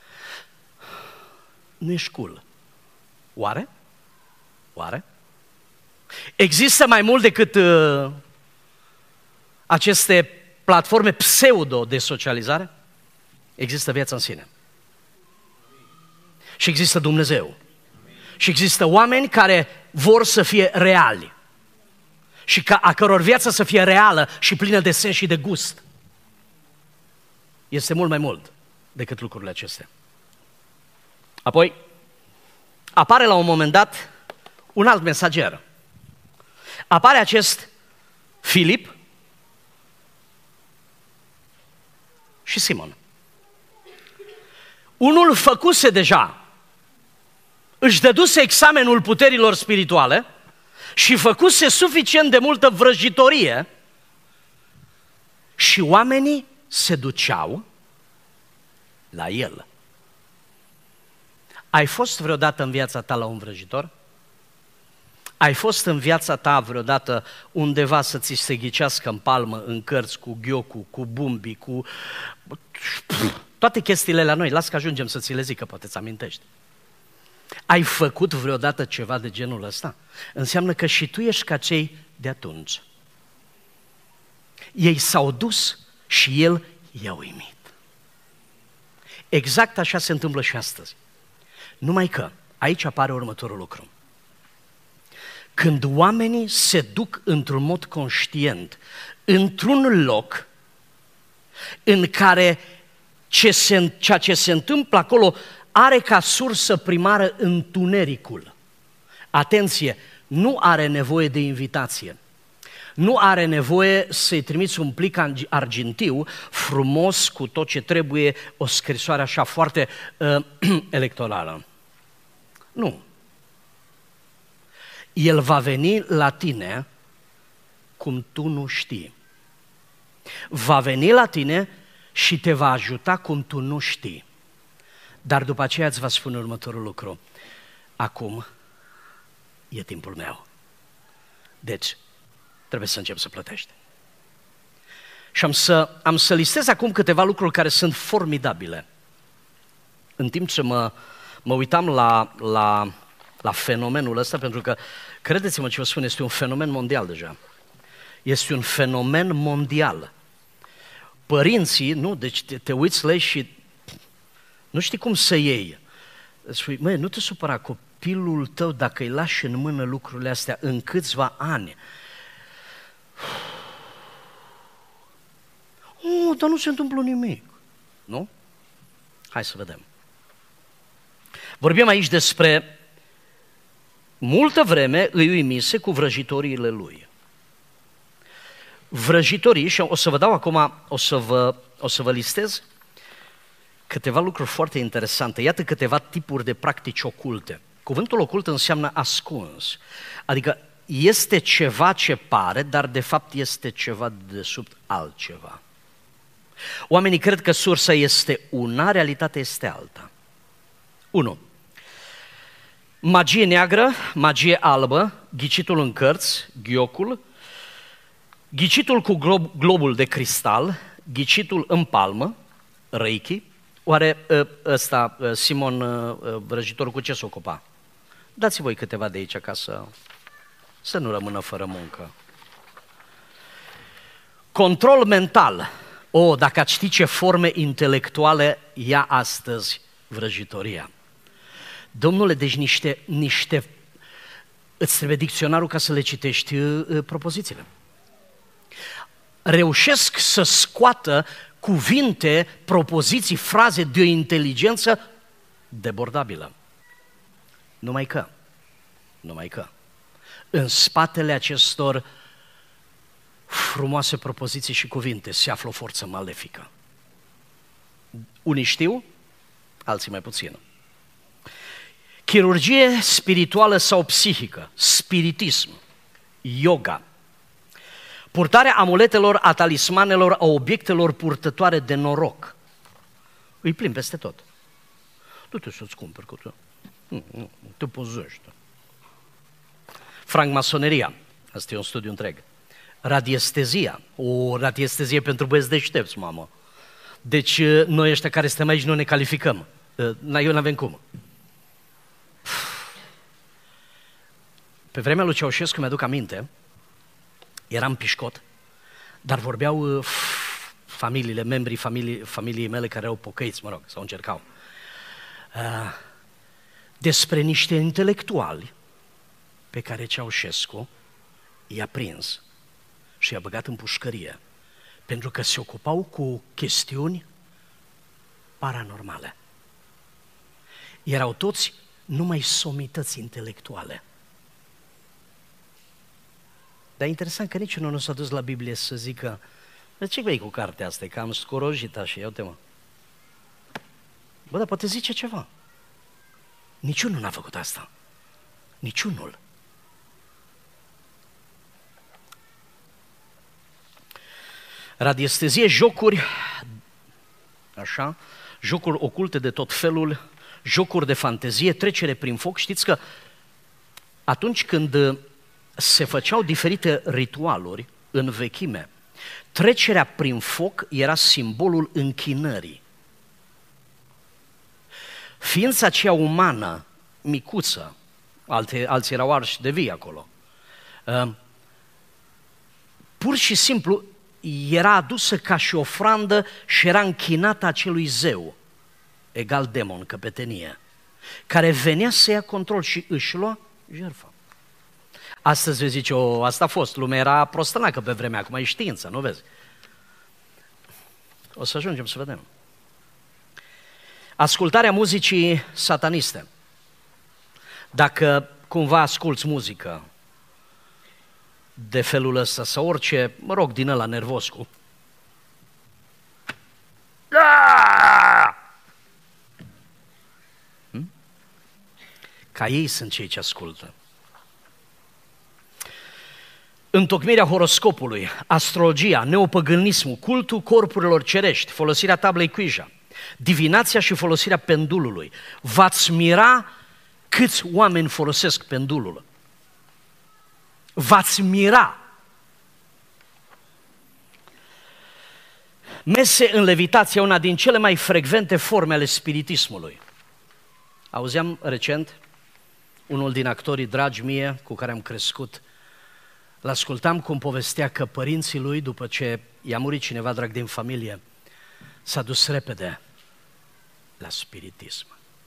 Speaker 1: nu ești cool. Oare? Oare? Există mai mult decât aceste platforme pseudo de socializare? Există viața în sine. Și există Dumnezeu. Și există oameni care vor să fie reali. Și a căror viață să fie reală și plină de sens și de gust. Este mult mai mult decât lucrurile acestea. Apoi, apare la un moment dat un alt mesager. Apare acest Filip și Simon. Unul făcuse deja, își dăduse examenul puterilor spirituale și făcuse suficient de multă vrăjitorie și oamenii se duceau la el. Ai fost vreodată în viața ta la un vrăjitor? Ai fost în viața ta vreodată undeva să ți se ghicească în palmă, în cărți, cu ghiocu, cu bumbi, cu toate chestiile la noi? Las că ajungem să ți le zic, că poate ți amintești. Ai făcut vreodată ceva de genul ăsta? Înseamnă că și tu ești ca cei de atunci. Ei s-au dus și el i-a uimit. Exact așa se întâmplă și astăzi. Numai că aici apare următorul lucru. Când oamenii se duc într-un mod conștient într-un loc în care ceea ce se întâmplă acolo are ca sursă primară întunericul. Atenție, nu are nevoie de invitație. Nu are nevoie să-i trimiți un plic argintiu frumos cu tot ce trebuie, o scrisoare așa foarte electorală. Nu. El va veni la tine cum tu nu știi. Va veni la tine și te va ajuta cum tu nu știi. Dar după aceea îți va spune următorul lucru. Acum e timpul meu. Deci, trebuie să încep să plătești. Și am să listez acum câteva lucruri care sunt formidabile. În timp ce mă uitam la fenomenul ăsta, pentru că, credeți-mă ce vă spun, este un fenomen mondial deja. Este un fenomen mondial. Părinții, nu, deci te uiți la ei și nu știi cum să iei. Spui, măi, nu te supăra, copilul tău, dacă îi lași în mână lucrurile astea în câțiva ani, dar nu se întâmplă nimic, nu? Hai să vedem. Vorbim aici despre multă vreme îi uimise cu vrăjitoriile lui. Vrăjitorii, și o să vă dau acum, o să vă listez câteva lucruri foarte interesante. Iată câteva tipuri de practici oculte. Cuvântul ocult înseamnă ascuns, adică este ceva ce pare, dar de fapt este ceva de desubt altceva. Oamenii cred că sursa este una, realitatea este alta. 1. Magie neagră, magie albă, ghicitul în cărți, ghiocul, ghicitul cu globul de cristal, ghicitul în palmă, reiki. Oare ăsta, Simon, vrăjitorul, cu ce se ocupa? Dați voi câteva de aici ca să nu rămână fără muncă. Control mental. Dacă ați ști ce forme intelectuale ia astăzi vrăjitoria. Domnule, deci niște îți trebuie dicționarul ca să le citești propozițiile. Reușesc să scoată cuvinte, propoziții, fraze de o inteligență debordabilă. Numai că în spatele acestor frumoase propoziții și cuvinte se află o forță malefică. Unii știu, alții mai puțin. Chirurgie spirituală sau psihică, spiritism, yoga, purtarea amuletelor, a talismanelor, a obiectelor purtătoare de noroc. Îi plin peste tot. Du-te să-ți cumperi, că te păzești. Francmasoneria, asta e un studiu întreg. Radiestezia, o radiestezie pentru băieți deștepți, mamă. Deci noi ăștia care suntem aici nu ne calificăm. Eu n-avem cum. Pe vremea lui Ceaușescu, mi-aduc aminte, eram pișcot, dar vorbeau familiile, membrii familiei mele care erau pocăiți, mă rog, sau încercau, despre niște intelectuali pe care Ceaușescu i-a prins și i-a băgat în pușcărie, pentru că se ocupau cu chestiuni paranormale. Erau toți numai somități intelectuale. Dar e interesant că niciunul nu s-a dus la Biblie să zică, de ce vei cu cartea asta, că am scorojit așa, ia-te mă. Bă, dar poate zice ceva. Niciunul n-a făcut asta. Niciunul. Radiestezie, jocuri, așa, jocuri oculte de tot felul, jocuri de fantezie, trecere prin foc. Știți că atunci când se făceau diferite ritualuri în vechime, trecerea prin foc era simbolul închinării. Ființa aceea umană, micuță, alții erau arși de vii acolo, pur și simplu era adusă ca și ofrandă și era închinată acelui zeu, egal demon, căpetenie, care venea să ia control și își lua jertfa. Astăzi vezi, zice, asta a fost, lumea era prostănacă pe vremea, acum e știință, nu vezi? O să ajungem să vedem. Ascultarea muzicii sataniste. Dacă cumva asculți muzică de felul ăsta sau orice, mă rog, din ăla nervos cu... Ca ei sunt cei ce ascultă. Întocmirea horoscopului, astrologia, neopăgânismul, cultul corpurilor cerești, folosirea tablei Ouija, divinația și folosirea pendulului. V-ați mira câți oameni folosesc pendulul. V-ați mira. Mese în levitație, una din cele mai frecvente forme ale spiritismului. Auzeam recent unul din actorii dragi mie, cu care am crescut, l-ascultam cum povestea că părinții lui, după ce i-a murit cineva drag din familie, s-a dus repede la spiritism.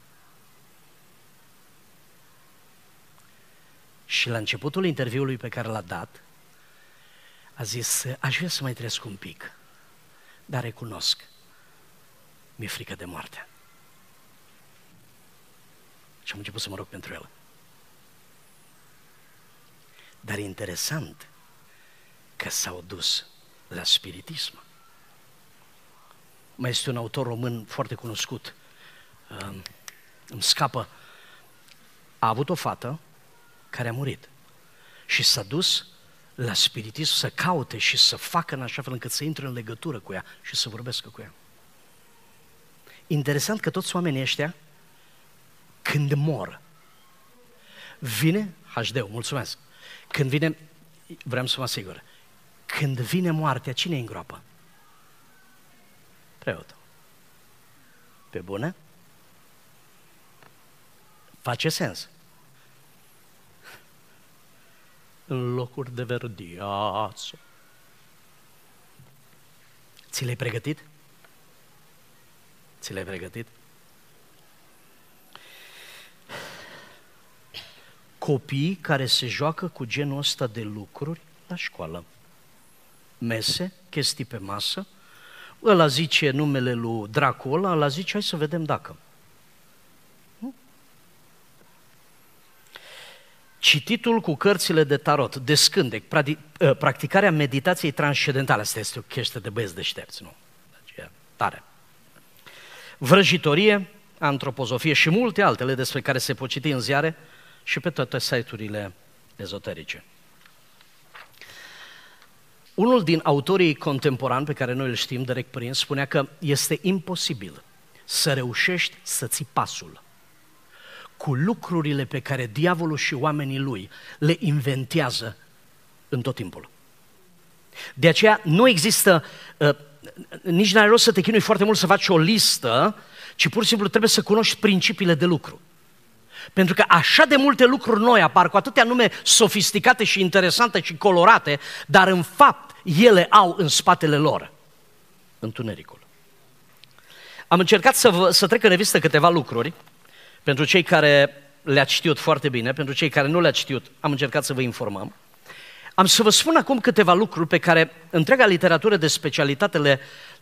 Speaker 1: Și la începutul interviului pe care l-a dat, a zis, aș vrea să mai trăiesc un pic, dar recunosc, mi-e frică de moarte. Și am început să mă rog pentru el. Dar e interesant că s-au dus la spiritism. Mai este un autor român foarte cunoscut, îmi scapă, a avut o fată care a murit și s-a dus la spiritism să caute și să facă în așa fel încât să intre în legătură cu ea și să vorbească cu ea. Interesant că toți oamenii ăștia, când mor, vine, HD-ul, mulțumesc, când vine, vreau să mă asigur, când vine moartea, cine îi îngroapă? Preotul. Pe bune? Face sens. În locuri de verdeață. Ți l-ai pregătit? Ți l-ai pregătit? Copiii care se joacă cu genul ăsta de lucruri la școală. Mese, chestii pe masă, ăla zice numele lui Dracul, ăla zice hai să vedem dacă. Cititul cu cărțile de tarot, de scândec, practicarea meditației transcendentale, asta este o chestie de băieți deștepți, nu? Deci e tare. Vrăjitorie, antropozofie și multe altele despre care se pot citi în ziare și pe toate site-urile ezoterice. Unul din autorii contemporani pe care noi îl știm, Derek Prince, spunea că este imposibil să reușești să ții pasul cu lucrurile pe care diavolul și oamenii lui le inventează în tot timpul. De aceea nu există, nici n-are rost să te chinui foarte mult să faci o listă, ci pur și simplu trebuie să cunoști principiile de lucru. Pentru că așa de multe lucruri noi apar, cu atâtea nume sofisticate și interesante și colorate, dar în fapt ele au în spatele lor întunericul. Am încercat să trec în revistă câteva lucruri, pentru cei care le-ați știut foarte bine, pentru cei care nu le-ați știut, am încercat să vă informăm. Am să vă spun acum câteva lucruri pe care întreaga literatură de specialitate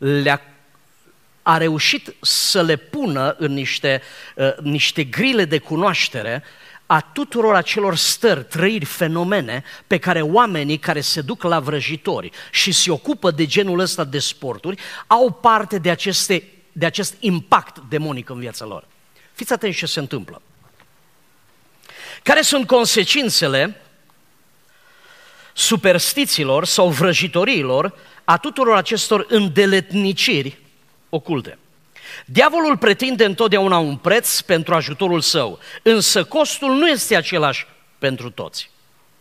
Speaker 1: a reușit să le pună în niște grile de cunoaștere a tuturor acelor stări, trăiri, fenomene pe care oamenii care se duc la vrăjitori și se ocupă de genul ăsta de sporturi au parte de acest impact demonic în viața lor. Fiți atenți ce se întâmplă. Care sunt consecințele superstițiilor sau vrăjitoriilor a tuturor acestor îndeletniciri oculte? Diavolul pretinde întotdeauna un preț pentru ajutorul său, însă costul nu este același pentru toți.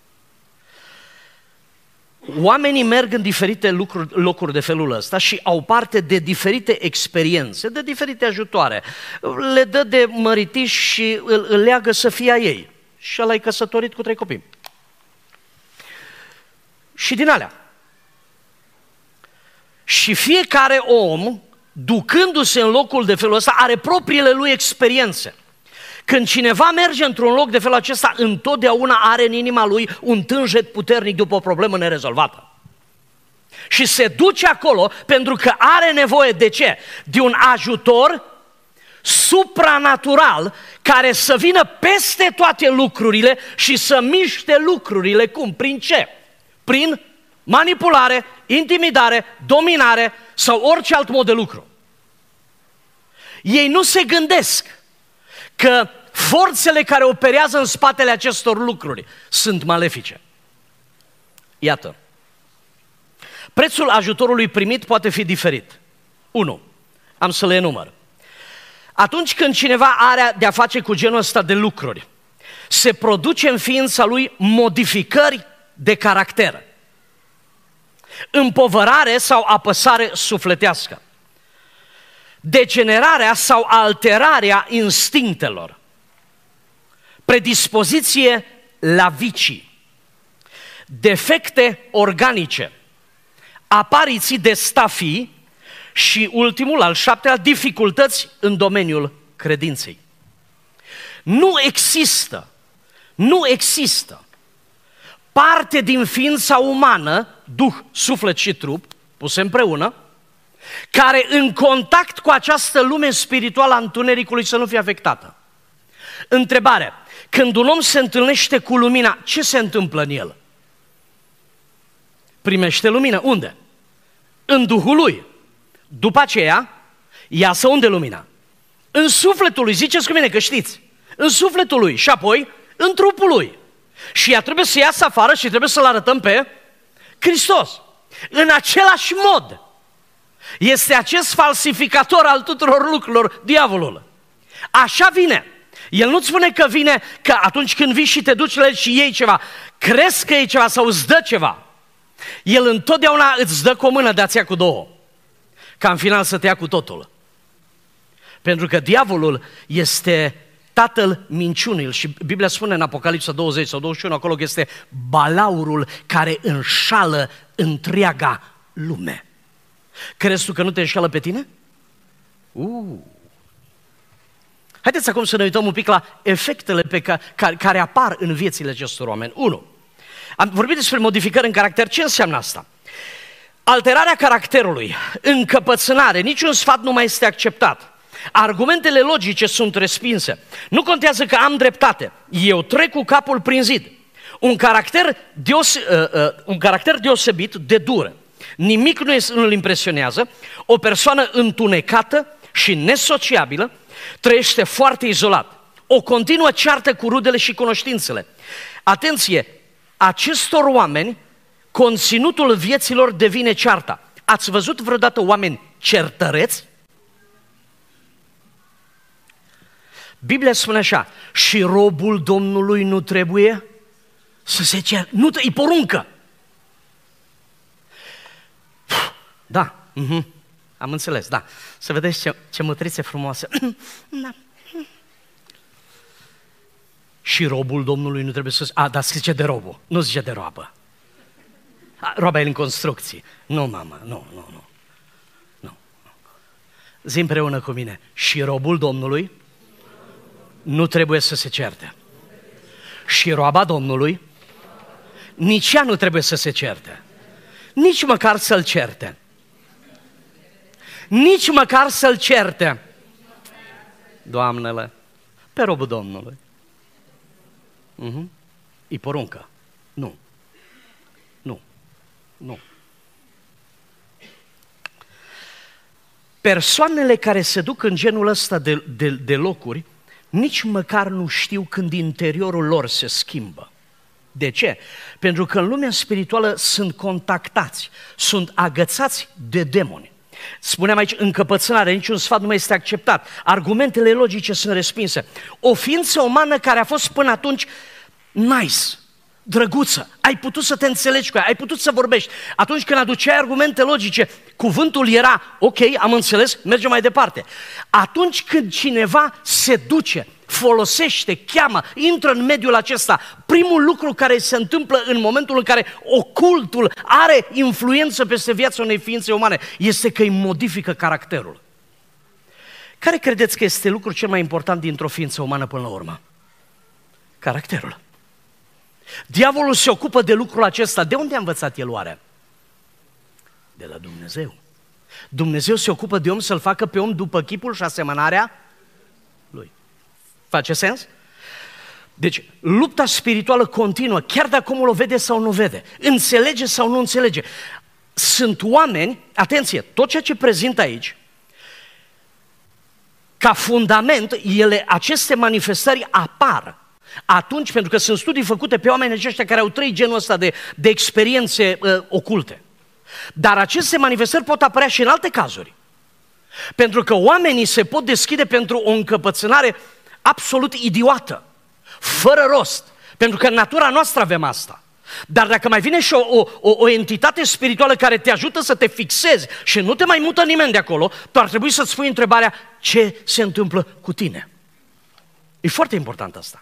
Speaker 1: Oamenii merg în diferite locuri de felul ăsta și au parte de diferite experiențe, de diferite ajutoare. Le dă de măritiș și îl leagă să fie a ei. Și ăla e căsătorit cu 3 copii. Și din alea. Și fiecare om, ducându-se în locul de felul ăsta, are propriile lui experiențe. Când cineva merge într-un loc de felul acesta, întotdeauna are în inima lui un tânjet puternic după o problemă nerezolvată. Și se duce acolo pentru că are nevoie de ce? De un ajutor supranatural care să vină peste toate lucrurile și să miște lucrurile. Cum? Prin ce? Prin manipulare, intimidare, dominare sau orice alt mod de lucru. Ei nu se gândesc că forțele care operează în spatele acestor lucruri sunt malefice. Iată, prețul ajutorului primit poate fi diferit. 1. Am să le enumăr. Atunci când cineva are de-a face cu genul ăsta de lucruri, se produce în ființa lui modificări de caracter, împovărare sau apăsare sufletească, degenerarea sau alterarea instinctelor, predispoziție la vicii, defecte organice, apariții de stafii și ultimul, al șaptelea, dificultăți în domeniul credinței. Nu există parte din ființa umană, duh, suflet și trup, puse împreună, care în contact cu această lume spirituală a întunericului să nu fie afectată. Întrebare: când un om se întâlnește cu lumina, ce se întâmplă în el? Primește lumină. Unde? În Duhul lui. După aceea, iasă unde lumina? În sufletul lui, ziceți cu mine că știți. În sufletul lui și apoi în trupul lui. Și ea trebuie să iasă afară și trebuie să-L arătăm pe Hristos. În același mod este acest falsificator al tuturor lucrurilor, diavolul. Așa vine. El nu-ți spune că vine, că atunci când vii și te duci la el și iei ceva, crezi că e ceva sau îți dă ceva. El întotdeauna îți dă cu o mână, de-ați ia cu două. Ca în final să te ia cu totul. Pentru că diavolul este tatăl minciunii și Biblia spune în Apocalipsa 20 sau 21 acolo că este balaurul care înșală întreaga lume. Crezi tu că nu te înșală pe tine? Haideți acum să ne uităm un pic la efectele care apar în viețile acestor oameni. 1. Am vorbit despre modificări în caracter. Ce înseamnă asta? Alterarea caracterului, încăpățânare, niciun sfat nu mai este acceptat. Argumentele logice sunt respinse. Nu contează că am dreptate. Eu trec cu capul prin zid. Un caracter deosebit de dur. Nimic nu îl impresionează. O persoană întunecată și nesociabilă trăiește foarte izolat. O continuă ceartă cu rudele și cunoștințele. Atenție! Acestor oameni, conținutul vieților devine cearta. Ați văzut vreodată oameni certăreți? Biblia spune așa: și robul Domnului nu trebuie să se cer. Nu, e poruncă. Da, am înțeles, da. Să vedeți ce mătrițe frumoasă. Da. Și robul Domnului nu trebuie să... dar zice de robul, nu zice de roabă. Roaba e în construcții. Nu, mamă, nu. Zi împreună cu mine. Și robul Domnului nu trebuie să se certe. Și roaba Domnului nici ea nu trebuie să se certe. Nici măcar să-l certe. Nici măcar să-l certe. Doamnele, pe robul Domnului. E poruncă. Nu. Persoanele care se duc în genul ăsta de locuri, nici măcar nu știu când interiorul lor se schimbă. De ce? Pentru că în lumea spirituală sunt contactați, sunt agățați de demoni. Spuneam aici, încăpățânare, niciun sfat nu mai este acceptat. Argumentele logice sunt respinse. O ființă umană care a fost până atunci nice, drăguță, ai putut să te înțelegi cu ea, ai putut să vorbești. Atunci când aduceai argumente logice, cuvântul era, ok, am înțeles, mergem mai departe. Atunci când cineva se duce, folosește, cheamă, intră în mediul acesta, primul lucru care se întâmplă în momentul în care ocultul are influență peste viața unei ființe umane este că îi modifică caracterul. Care credeți că este lucrul cel mai important dintr-o ființă umană până la urmă? Caracterul. Diavolul se ocupă de lucrul acesta. De unde a învățat el oare? De la Dumnezeu. Dumnezeu se ocupă de om să-l facă pe om după chipul și asemănarea lui. Face sens? Deci, lupta spirituală continuă, chiar dacă omul o vede sau nu vede, înțelege sau nu înțelege. Sunt oameni, atenție, tot ceea ce prezint aici, ca fundament, aceste manifestări apar atunci, pentru că sunt studii făcute pe oameni aceștia care au trăit genul ăsta de experiențe oculte. Dar aceste manifestări pot apărea și în alte cazuri. Pentru că oamenii se pot deschide pentru o încăpățânare absolut idiotă, fără rost. Pentru că în natura noastră avem asta. Dar dacă mai vine și o entitate spirituală care te ajută să te fixezi și nu te mai mută nimeni de acolo, tu ar trebui să-ți pui întrebarea: ce se întâmplă cu tine? E foarte important asta.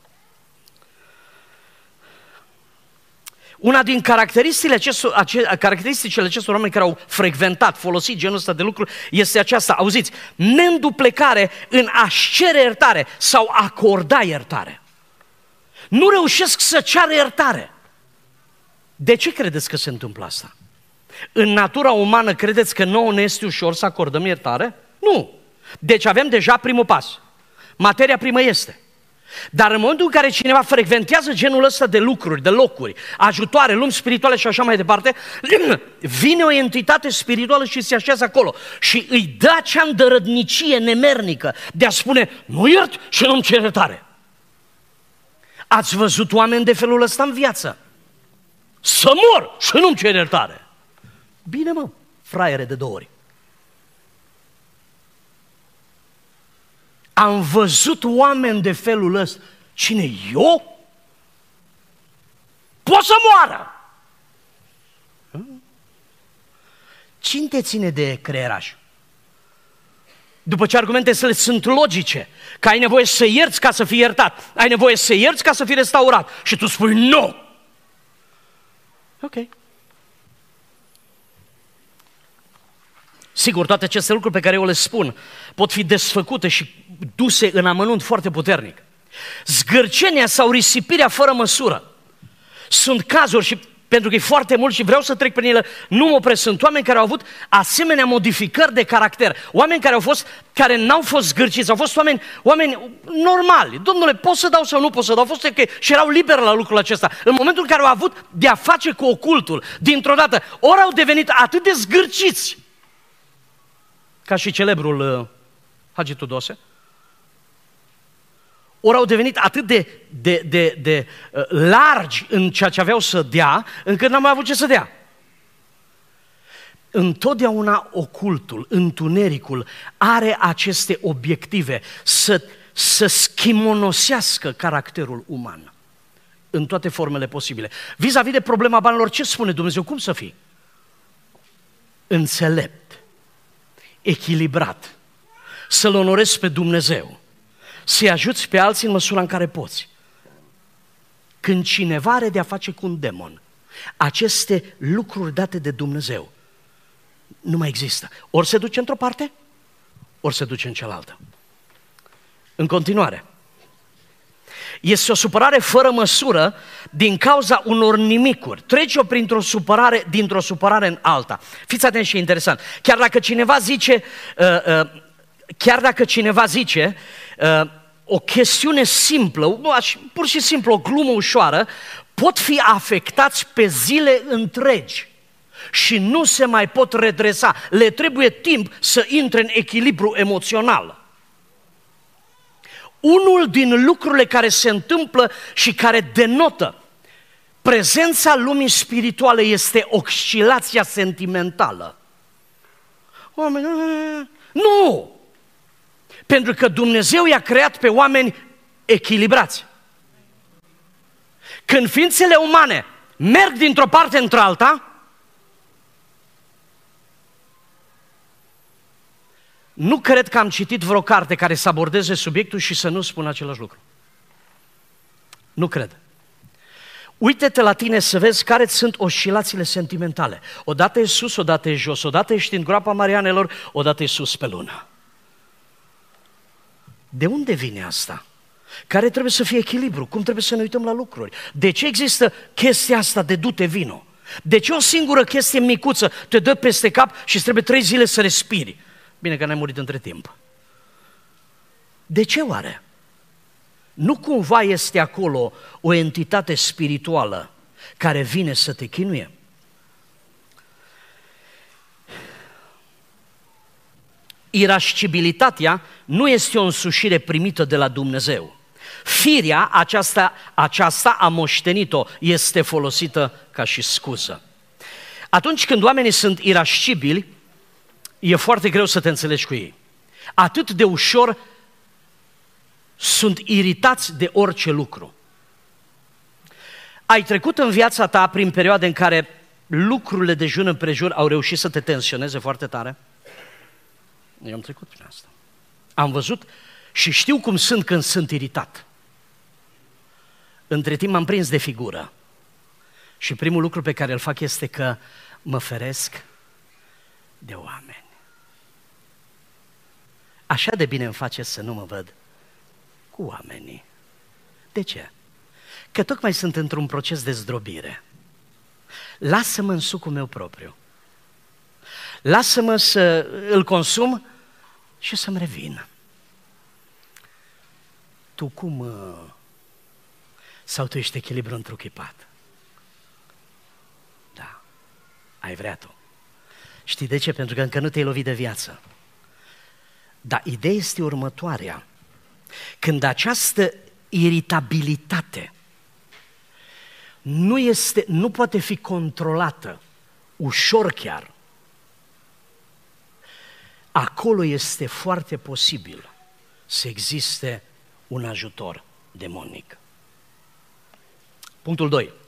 Speaker 1: Una din caracteristicile acestor oameni care au frecventat, folosit genul ăsta de lucruri, este aceasta, auziți, neînduplecare în a-și cere iertare sau acorda iertare. Nu reușesc să ceară iertare. De ce credeți că se întâmplă asta? În natura umană credeți că nouă ne este ușor să acordăm iertare? Nu. Deci avem deja primul pas. Materia primă este. Dar în momentul în care cineva frecventează genul ăsta de lucruri, de locuri, ajutoare, lumi spirituale și așa mai departe, vine o entitate spirituală și se așează acolo și îi dă acea îndărădnicie nemernică de a spune: nu iert și nu-mi cer iertare. Ați văzut oameni de felul ăsta în viață? Să mor și nu-mi cer iertare. Bine, mă, fraiere de 2 ori. Am văzut oameni de felul ăsta. Cine, eu? Pot să moară! Cine te ține de creieraș? După ce argumentele sunt logice, că ai nevoie să ierți ca să fii iertat, ai nevoie să ierți ca să fii restaurat și tu spui nu! Ok. Sigur, toate aceste lucruri pe care eu le spun pot fi desfăcute și duse în amănunt foarte puternic. Zgârcenia sau risipirea fără măsură sunt cazuri, și pentru că e foarte mult și vreau să trec prin ele, nu mă opresc. Sunt oameni care au avut asemenea modificări de caracter, oameni care n-au fost zgârciți, au fost oameni normali. Domnule, pot să dau sau nu pot să dau? Au fost și erau liberi la lucrul acesta. În momentul în care au avut de a face cu ocultul, dintr-o dată, ori au devenit atât de zgârciți, ca și celebrul Hagi Tudose, ori au devenit atât de largi în ceea ce aveau să dea, încât n-am mai avut ce să dea. Întotdeauna ocultul, întunericul, are aceste obiective, să schimonosească caracterul uman în toate formele posibile. Vis-a-vis de problema banilor, ce spune Dumnezeu? Cum să fii? Înțelept, echilibrat, să-L onorezi pe Dumnezeu, să-i ajuți pe alții în măsura în care poți. Când cineva are de a face cu un demon, aceste lucruri date de Dumnezeu nu mai există. Ori se duce într-o parte, ori se duce în cealaltă. În continuare, este o supărare fără măsură din cauza unor nimicuri. Trece-o dintr-o supărare în alta. Fiți atenți și interesant. Chiar dacă cineva zice o chestiune simplă, pur și simplu o glumă ușoară, pot fi afectați pe zile întregi și nu se mai pot redresa. Le trebuie timp să intre în echilibru emoțional. Unul din lucrurile care se întâmplă și care denotă prezența lumii spirituale este oscilația sentimentală. Oameni, nu! Pentru că Dumnezeu i-a creat pe oameni echilibrați. Când ființele umane merg dintr-o parte într-alta, nu cred că am citit vreo carte care să abordeze subiectul și să nu spună același lucru. Nu cred. Uite-te la tine să vezi care sunt oscilațiile sentimentale. Odată e sus, odată e jos, odată ești în groapa Marianelor, odată e sus pe lună. De unde vine asta? Care trebuie să fie echilibru? Cum trebuie să ne uităm la lucruri? De ce există chestia asta de du-te vino? De ce o singură chestie micuță te dă peste cap și îți trebuie 3 zile să respiri? Bine că n-ai murit între timp. De ce oare? Nu cumva este acolo o entitate spirituală care vine să te chinuie? Irascibilitatea nu este o însușire primită de la Dumnezeu. Firea aceasta a moștenit-o, este folosită ca și scuză. Atunci când oamenii sunt irascibili, e foarte greu să te înțelegi cu ei. Atât de ușor sunt iritați de orice lucru. Ai trecut în viața ta prin perioade în care lucrurile de jur împrejur au reușit să te tensioneze foarte tare? Eu am trecut prin asta. Am văzut și știu cum sunt când sunt iritat. Între timp m-am prins de figură. Și primul lucru pe care îl fac este că mă feresc de oameni. Așa de bine îmi face să nu mă văd cu oamenii. De ce? Că tocmai sunt într-un proces de zdrobire. Lasă-mă în sucul meu propriu. Lasă-mă să îl consum și să-mi revin. Tu cum... Sau tu ești echilibru întruchipat? Da, ai vrea tu. Știi de ce? Pentru că încă nu te-ai lovit de viață. Dar ideea este următoarea. Când această iritabilitate nu poate fi controlată, ușor chiar, acolo este foarte posibil să existe un ajutor demonic. Punctul 2.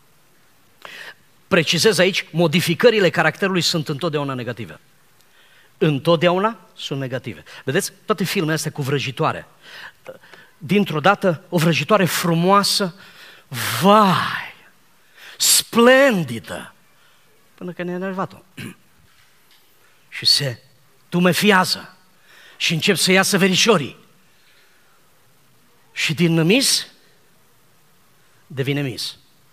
Speaker 1: Precizez aici, modificările caracterului sunt întotdeauna negative. Întotdeauna sunt negative. Vedeți, toate filmele astea cu vrăjitoare. Dintr-o dată, o vrăjitoare frumoasă, vai, splendidă, până că ne-a enervat-o. Și se tumefiază și încep să iasă verișorii. Și din mis devine mis.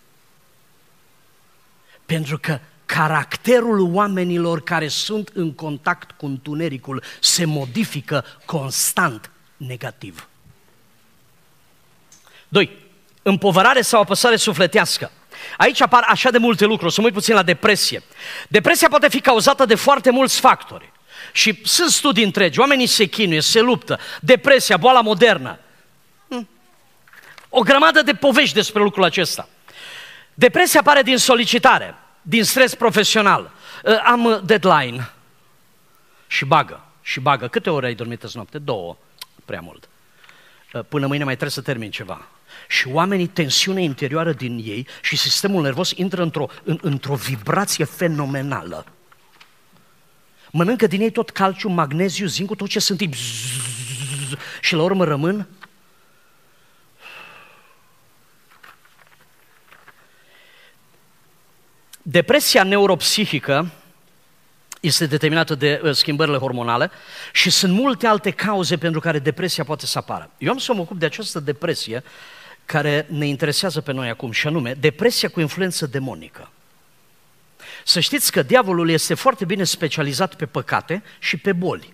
Speaker 1: Pentru că caracterul oamenilor care sunt în contact cu întunericul se modifică constant negativ. 2. Împovărare sau apăsare sufletească. Aici apar așa de multe lucruri, să mă uit puțin la depresie. Depresia poate fi cauzată de foarte mulți factori. Și sunt studii întregi, oamenii se chinuie, se luptă. Depresia, boala modernă. O grămadă de povești despre lucrul acesta. Depresia apare din solicitare, din stres profesional. Am deadline și bagă. Câte ore ai dormit azi noapte? 2, prea mult. Până mâine mai trebuie să termin ceva. Și oamenii, tensiunea interioară din ei și sistemul nervos intră într-o vibrație fenomenală. Mănâncă din ei tot calciu, magneziu, zincul, tot ce sunt ei, și la urmă rămân. Depresia neuropsihică este determinată de schimbările hormonale și sunt multe alte cauze pentru care depresia poate să apară. Eu am să mă ocup de această depresie care ne interesează pe noi acum, și anume depresia cu influență demonică. Să știți că diavolul este foarte bine specializat pe păcate și pe boli.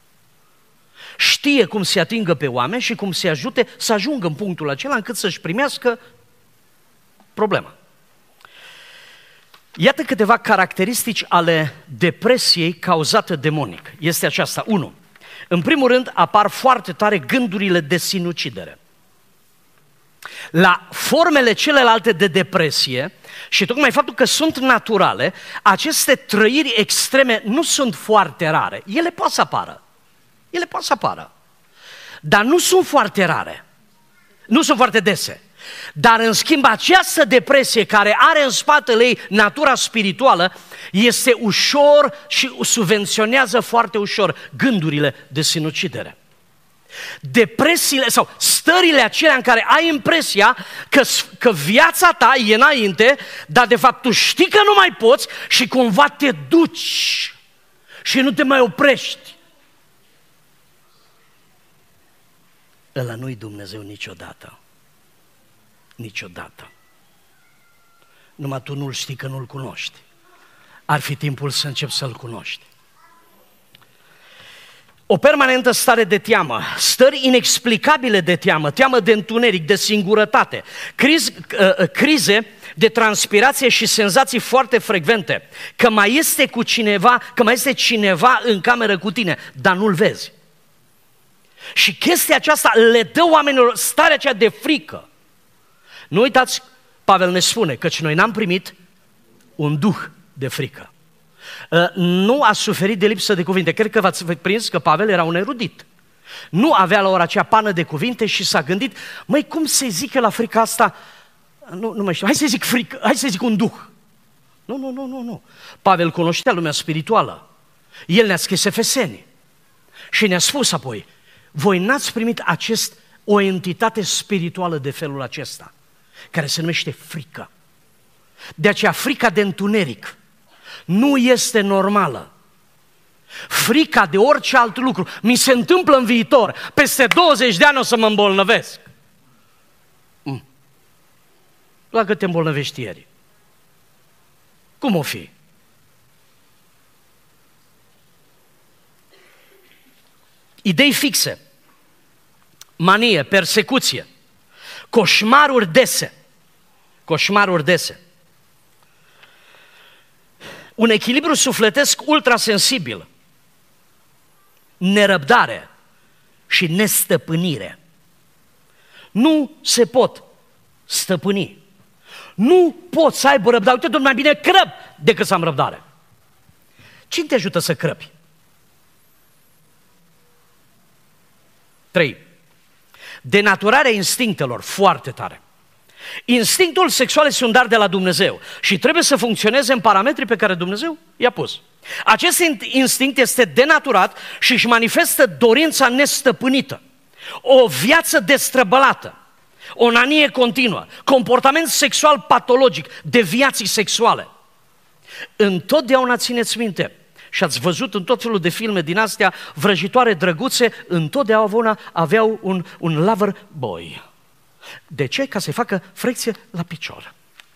Speaker 1: Știe cum să atingă pe oameni și cum să-i ajute să ajungă în punctul acela încât să-și primească problema. Iată câteva caracteristici ale depresiei cauzate demonic. Este aceasta. 1. În primul rând apar foarte tare gândurile de sinucidere. La formele celelalte de depresie, și tocmai faptul că sunt naturale, aceste trăiri extreme nu sunt foarte rare. Ele pot să apară. Dar nu sunt foarte rare. Nu sunt foarte dese. Dar în schimb această depresie care are în spatele ei natura spirituală este ușor și subvenționează foarte ușor gândurile de sinucidere. Depresiile sau stările acelea în care ai impresia că viața ta e înainte, dar de fapt tu știi că nu mai poți și cumva te duci și nu te mai oprești. Ăla nu-i Dumnezeu niciodată. Niciodată. Numai tu nu-L știi că nu-L cunoști. Ar fi timpul să începi să-L cunoști. O permanentă stare de teamă, stări inexplicabile de teamă, teamă de întuneric, de singurătate, crize de transpirație și senzații foarte frecvente, că mai este cineva în cameră cu tine, dar nu-l vezi. Și chestia aceasta le dă oamenilor starea aceea de frică. Nu uitați, Pavel ne spune, căci noi n-am primit un duh de frică. Nu a suferit de lipsă de cuvinte. Cred că v-ați prins că Pavel era un erudit. Nu avea la ora aceea pană de cuvinte și s-a gândit, măi, cum se zice la frica asta? Nu mai știu, hai să zic frică, hai să zic un duh. Nu. Pavel cunoștea lumea spirituală. El ne-a scris Efeseni și ne-a spus apoi, voi n-ați primit o entitate spirituală de felul acesta, care se numește frică. De aceea frica de întuneric nu este normală. Frica de orice alt lucru. Mi se întâmplă în viitor, peste 20 de ani o să mă îmbolnăvesc. Dacă te îmbolnăvești ieri, cum o fi? Idei fixe, manie, persecuție, coșmaruri dese, un echilibru sufletesc ultrasensibil, nerăbdare și nestăpânire. Nu se pot stăpâni. Nu pot să aibă răbdare. Uite, Domnule, mai bine crăb decât să am răbdare. Cine te ajută să crăbi? 3. Denaturarea instinctelor, foarte tare. Instinctul sexual este un dar de la Dumnezeu și trebuie să funcționeze în parametrii pe care Dumnezeu i-a pus. Acest instinct este denaturat și își manifestă dorința nestăpânită, o viață destrăbălată, onanie continuă, comportament sexual patologic, deviații sexuale. Întotdeauna țineți minte, și ați văzut în tot felul de filme din astea vrăjitoare drăguțe, întotdeauna aveau un lover boy. De ce? Ca să-i facă frecție la picior.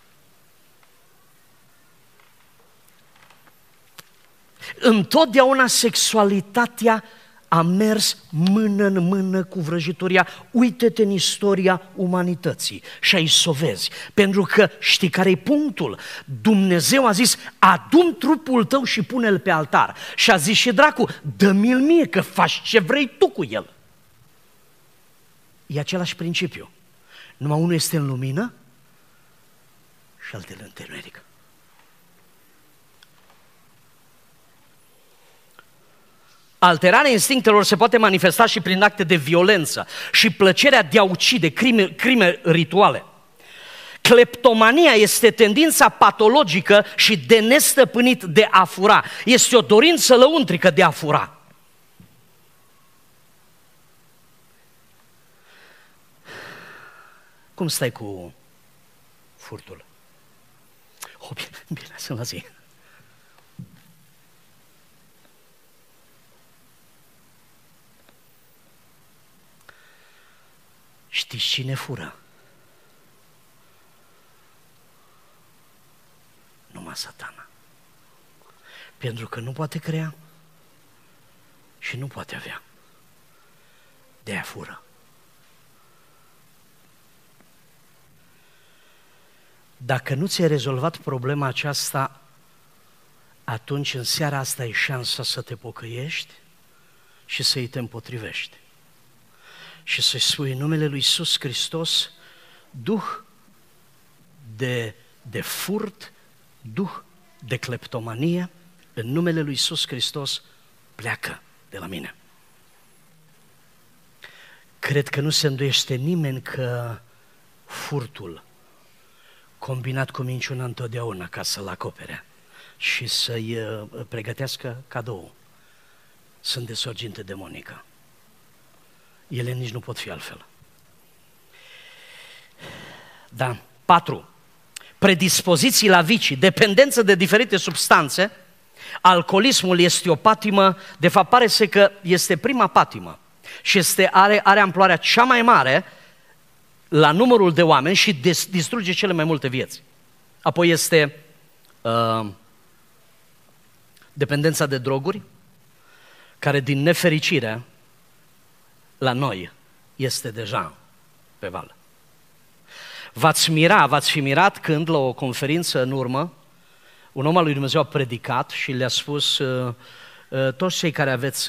Speaker 1: Întotdeauna sexualitatea a mers mână în mână cu vrăjitoria. Uite-te în istoria umanității și ai să o vezi. Pentru că știi care-i punctul? Dumnezeu a zis, adu-mi trupul tău și pune-l pe altar. Și a zis și dracu, dă-mi-l mie că faci ce vrei tu cu el. E același principiu. Numai unul este în lumină și altul în întuneric. Alterarea instinctelor se poate manifesta și prin acte de violență și plăcerea de a ucide, crime rituale. Cleptomania este tendința patologică și de nestăpânit de a fura. Este o dorință lăuntrică de a fura. Cum stai cu furtul? Bine, sunt la zi. Știți cine fură? Numai Satana. Pentru că nu poate crea și nu poate avea. De-aia fură. Dacă nu ți-ai rezolvat problema aceasta, atunci în seara asta e șansa să te pocăiești și să-i te împotrivești. Și să-i spui în numele lui Iisus Hristos, duh de furt, duh de cleptomanie, în numele lui Iisus Hristos, pleacă de la mine. Cred că nu se îndoiește nimeni că furtul, combinat cu minciuna întotdeauna ca să-l acopere și să-i pregătească cadou, sunt de sorginte demonică. Ele nici nu pot fi altfel. Da. 4. Predispoziții la vicii, dependență de diferite substanțe. Alcoolismul este o patimă, de fapt pare să că este prima patimă și are amploarea cea mai mare la numărul de oameni și distruge cele mai multe vieți. Apoi este dependența de droguri, care din nefericire la noi este deja pe val. V-ați fi mirat când la o conferință în urmă un om al lui Dumnezeu a predicat și le-a spus toți cei care aveți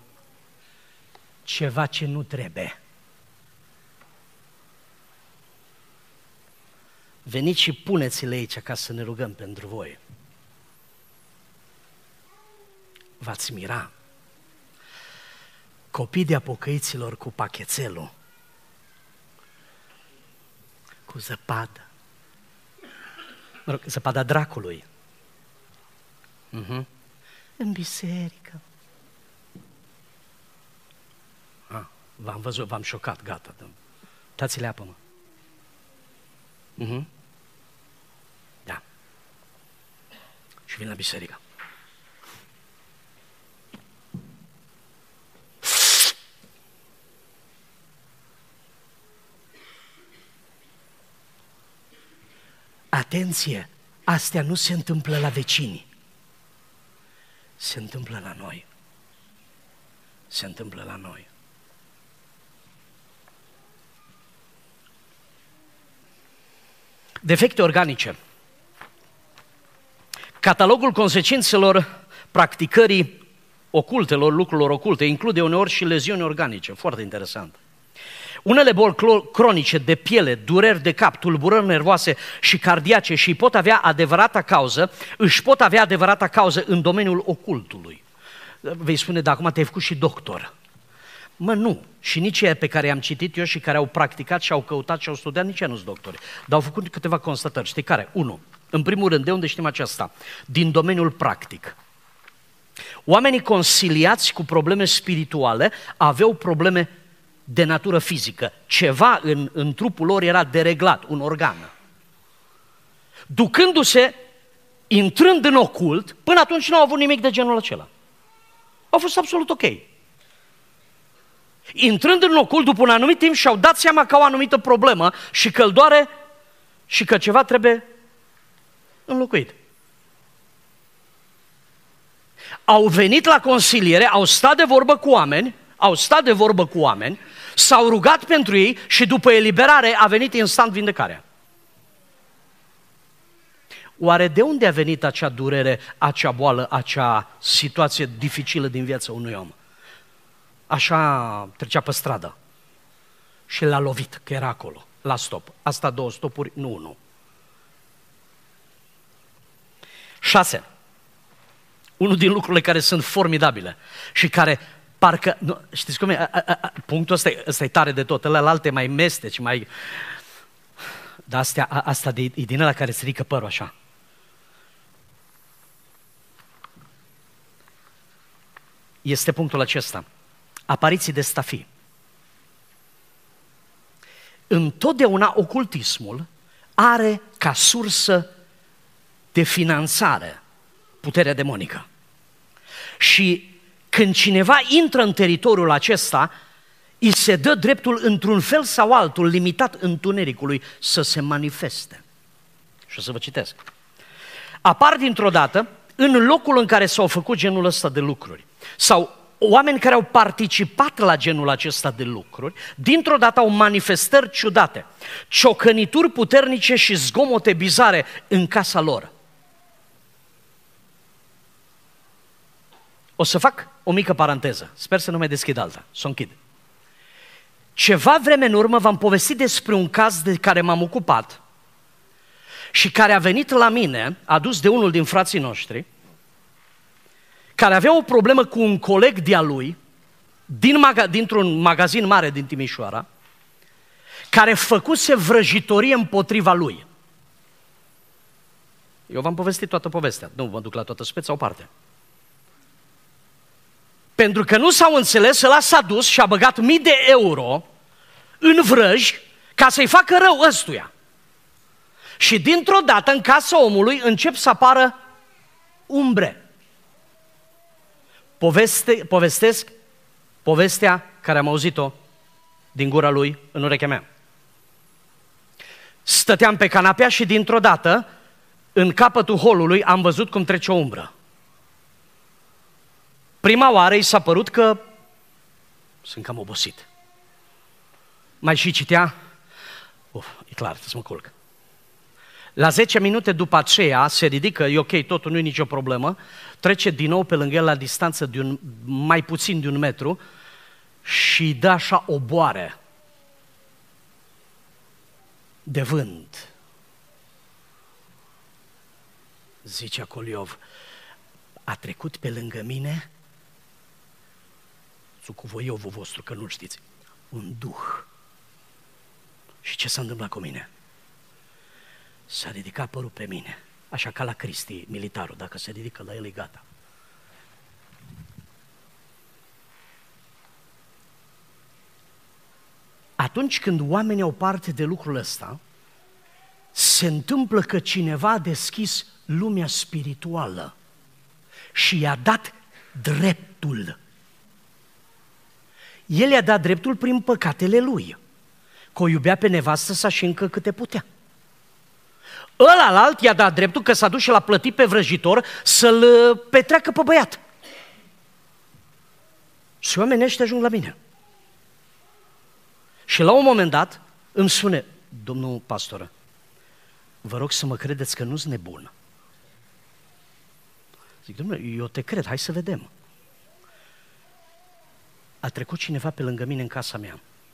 Speaker 1: ceva ce nu trebuie, veniți și puneți-le aici ca să ne rugăm pentru voi. V-ați mira. Copii de apocăiților cu pachetelul, cu zăpadă, Zăpada dracului. În biserică. V-am văzut, v-am șocat, gata. Dați-le apă, mă. Da. Și vin la biserică. Atenție! Astea nu se întâmplă la vecini. Se întâmplă la noi. Se întâmplă la noi. Defecte organice. Catalogul consecințelor practicării ocultelor, lucrurilor oculte, include uneori și leziuni organice. Foarte interesant. Unele boli cronice de piele, dureri de cap, tulburări nervoase și cardiace și își pot avea adevărata cauză în domeniul ocultului. Vei spune, dar acum te-ai făcut și doctor. Mă, nu. Și nici ei pe care i-am citit eu și care au practicat și au căutat și au studiat, nici ei nu sunt doctori. Dar au făcut câteva constatări. Știi care? 1. În primul rând, de unde știm aceasta? Din domeniul practic. Oamenii consiliați cu probleme spirituale aveau probleme de natură fizică. Ceva în trupul lor era dereglat, un organ. Ducându-se, intrând în ocult, până atunci nu au avut nimic de genul acela. Au fost absolut ok. Intrând în ocult, după un anumit timp, și-au dat seama că au o anumită problemă și că îl doare și că ceva trebuie înlocuit. Au venit la consiliere, au stat de vorbă cu oameni, s-au rugat pentru ei și după eliberare a venit instant vindecarea. Oare de unde a venit acea durere, acea boală, acea situație dificilă din viața unui om? Așa trecea pe stradă și l-a lovit, că era acolo, la stop. Asta 2 stopuri, nu 1. 6. Unul din lucrurile care sunt formidabile și care parcă, nu, știți cum e, punctul ăsta e tare de tot, ălălalte mai mesteci, mai... Dar asta e din ăla care se ridică părul așa. Este punctul acesta. Apariții de stafii. Întotdeauna ocultismul are ca sursă de finanțare puterea demonică. Și când cineva intră în teritoriul acesta, îi se dă dreptul într-un fel sau altul, limitat întunericului, să se manifeste. Și o să vă citesc. Apar dintr-o dată în locul în care s-au făcut genul ăsta de lucruri, sau oameni care au participat la genul acesta de lucruri, dintr-o dată au manifestări ciudate, ciocănituri puternice și zgomote bizare în casa lor. O să fac o mică paranteză, sper să nu mai deschid alta, să o închid. Ceva vreme în urmă v-am povestit despre un caz de care m-am ocupat și care a venit la mine, adus de unul din frații noștri, care avea o problemă cu un coleg de-a lui, dintr-un magazin mare din Timișoara, care făcuse vrăjitorie împotriva lui. Eu v-am povestit toată povestea, nu mă duc la toată speța, o parte. Pentru că nu s-au înțeles, ăla s-a dus și a băgat 1000 de euro în vrăji ca să-i facă rău ăstuia. Și dintr-o dată în casa omului încep să apară umbre. Povestesc povestea care am auzit-o din gura lui în urechea mea. Stăteam pe canapea și dintr-o dată, în capătul holului, am văzut cum trece o umbră. Prima oară i s-a părut că sunt cam obosit. Mai și citea, e clar, trebuie să mă culc. La 10 minute după aceea se ridică, e ok, totul nu e nicio problemă, trece din nou pe lângă el la distanță de mai puțin de 1 metru și îi dă așa o boare de vânt. Zice acolo Iov, a trecut pe lângă mine, cu voi Iovul vostru, că nu știți, un duh. Și ce s-a întâmplat cu mine? S-a ridicat părul pe mine, așa ca la Cristi, militarul, dacă se ridică la el e gata. Atunci când oamenii au parte de lucrul ăsta, se întâmplă că cineva a deschis lumea spirituală și i-a dat dreptul. El i-a dat dreptul prin păcatele lui, că o iubea pe nevastă sa și încă câte putea. Ălalalt i-a dat dreptul că s-a dus și l-a plătit pe vrăjitor să-l petreacă pe băiat. Și oamenii ăștia ajung la mine. Și la un moment dat îmi spune, domnul pastor, vă rog să mă credeți că nu-s nebun. Zic, domnule, eu te cred, hai să vedem. A trecut cineva pe lângă mine în casa mea.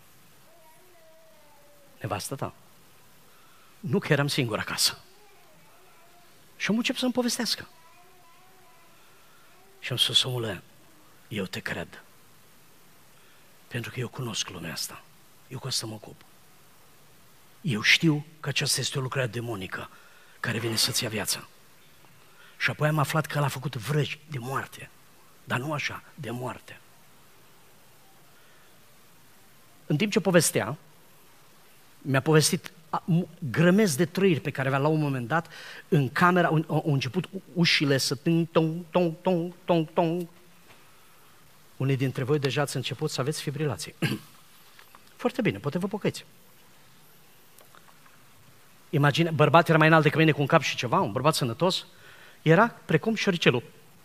Speaker 1: Nevastă ta. Nu că eram singur acasă. Și am început să-mi povestească. Și am spus, omule, eu te cred. Pentru că eu cunosc lumea asta. Eu cu asta mă ocup. Eu știu că aceasta este o lucrare demonică care vine să-ți ia viața. Și apoi am aflat că l-a făcut vrăji de moarte. Dar nu așa, de moarte. În timp ce povestea, mi-a povestit grămezi de trăiri pe care avea la un moment dat în camera, au început ușile să tong. Unii dintre voi deja ați început să aveți fibrilații. Foarte bine, poate vă pocăiți. Imagine, bărbat era mai înalt decât mine cu un cap și ceva, un bărbat sănătos, era precum șoricelul.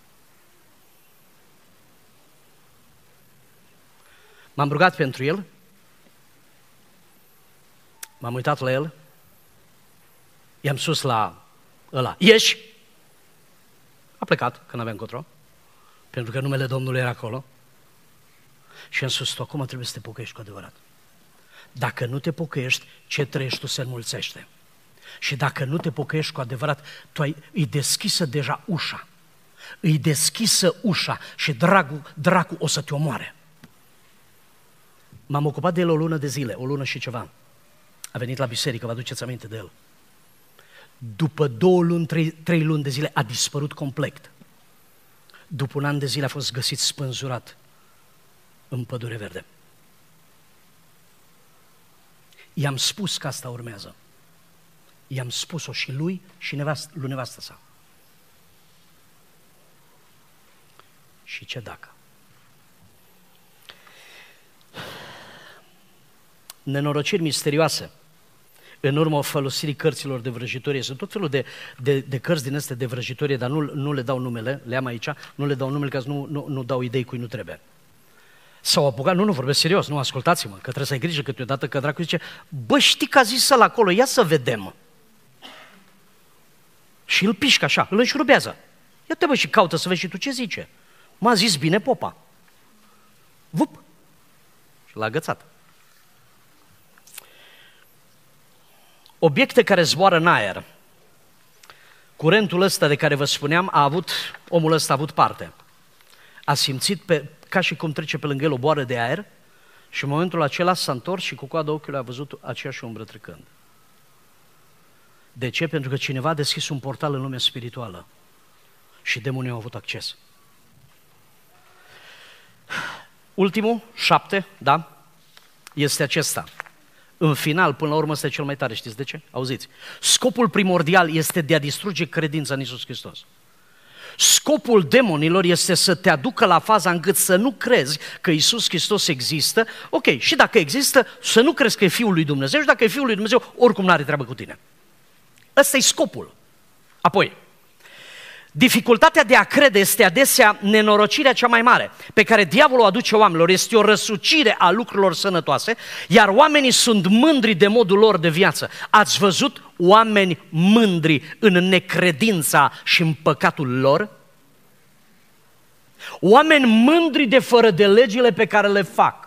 Speaker 1: M-am rugat pentru el, m-am uitat la el, i-am sus la ăla, ieși! A plecat, că n-aveam încotro, pentru că numele Domnului era acolo. Și am spus, tu acum trebuie să te pocăiești cu adevărat. Dacă nu te pocăiești, ce trăiești tu se înmulțește. Și dacă nu te pocăiești cu adevărat, îi deschisă deja ușa. Îi deschisă ușa și dracu o să te omoare. M-am ocupat de el o lună de zile, o lună și ceva. A venit la biserică, vă aduceți aminte de el. După 2 luni, 3 luni de zile a dispărut complet. După 1 an de zile a fost găsit spânzurat în Pădure Verde. I-am spus că asta urmează. I-am spus-o și lui și lui nevastă sa. Și ce dacă? Nenorociri misterioase în urma folosirii cărților de vrăjitorie. Sunt tot felul de cărți din astea de vrăjitorie, dar nu le dau numele, le am aici, nu le dau numele ca să nu dau idei cui nu trebuie. S-au apucat, nu vorbesc serios, nu, ascultați-mă, că trebuie să ai grijă câteodată că dracu zice, bă, știi că a zis ăla acolo, ia să vedem. Și îl pișcă așa, îl înșurubează. Ia te bă și caută să vezi și tu ce zice. M-a zis bine popa. Vup! Și l-a agățat. Obiecte care zboară în aer. Curentul ăsta de care vă spuneam, omul ăsta a avut parte. A simțit ca și cum trece pe lângă el o boară de aer și în momentul acela s-a întors și cu coada ochiului a văzut aceeași umbră trecând. De ce? Pentru că cineva a deschis un portal în lumea spirituală și demonii au avut acces. Ultimul, 7, da, este acesta. În final, până la urmă, este cel mai tare. Știți de ce? Auziți. Scopul primordial este de a distruge credința în Iisus Hristos. Scopul demonilor este să te aducă la faza încât să nu crezi că Iisus Hristos există. Ok, și dacă există, să nu crezi că e Fiul lui Dumnezeu și dacă e Fiul lui Dumnezeu, oricum n-are treabă cu tine. Ăsta e scopul. Apoi, dificultatea de a crede este adesea nenorocirea cea mai mare pe care diavolul o aduce oamenilor. Este o răsucire a lucrurilor sănătoase, iar oamenii sunt mândri de modul lor de viață. Ați văzut oameni mândri în necredința și în păcatul lor? Oameni mândri de fără de legile pe care le fac.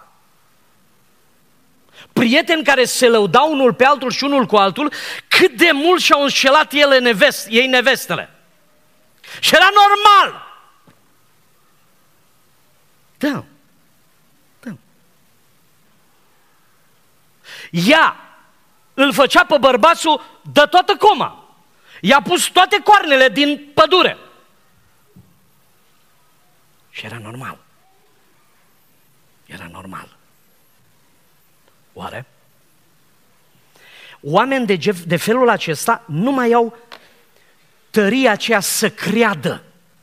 Speaker 1: Prieteni care se lăudau unul pe altul și unul cu altul, cât de mult și-au înșelat ei nevestele. Și era normal. Da. Ea îl făcea pe bărbatul de toată coma. I-a pus toate coarnele din pădure. Și era normal. Era normal. Oare? Oameni de felul acesta nu mai au tăria aceea să creadă.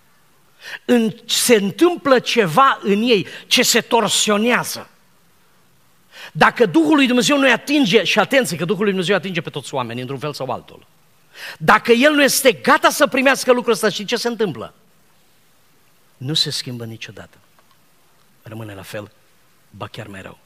Speaker 1: Se întâmplă ceva în ei ce se torsionează. Dacă Duhul lui Dumnezeu nu-i atinge, și atenție că Duhul lui Dumnezeu atinge pe toți oamenii într-un fel sau altul, dacă El nu este gata să primească lucrul ăsta, știi ce se întâmplă? Nu se schimbă niciodată. Rămâne la fel, ba chiar mai rău.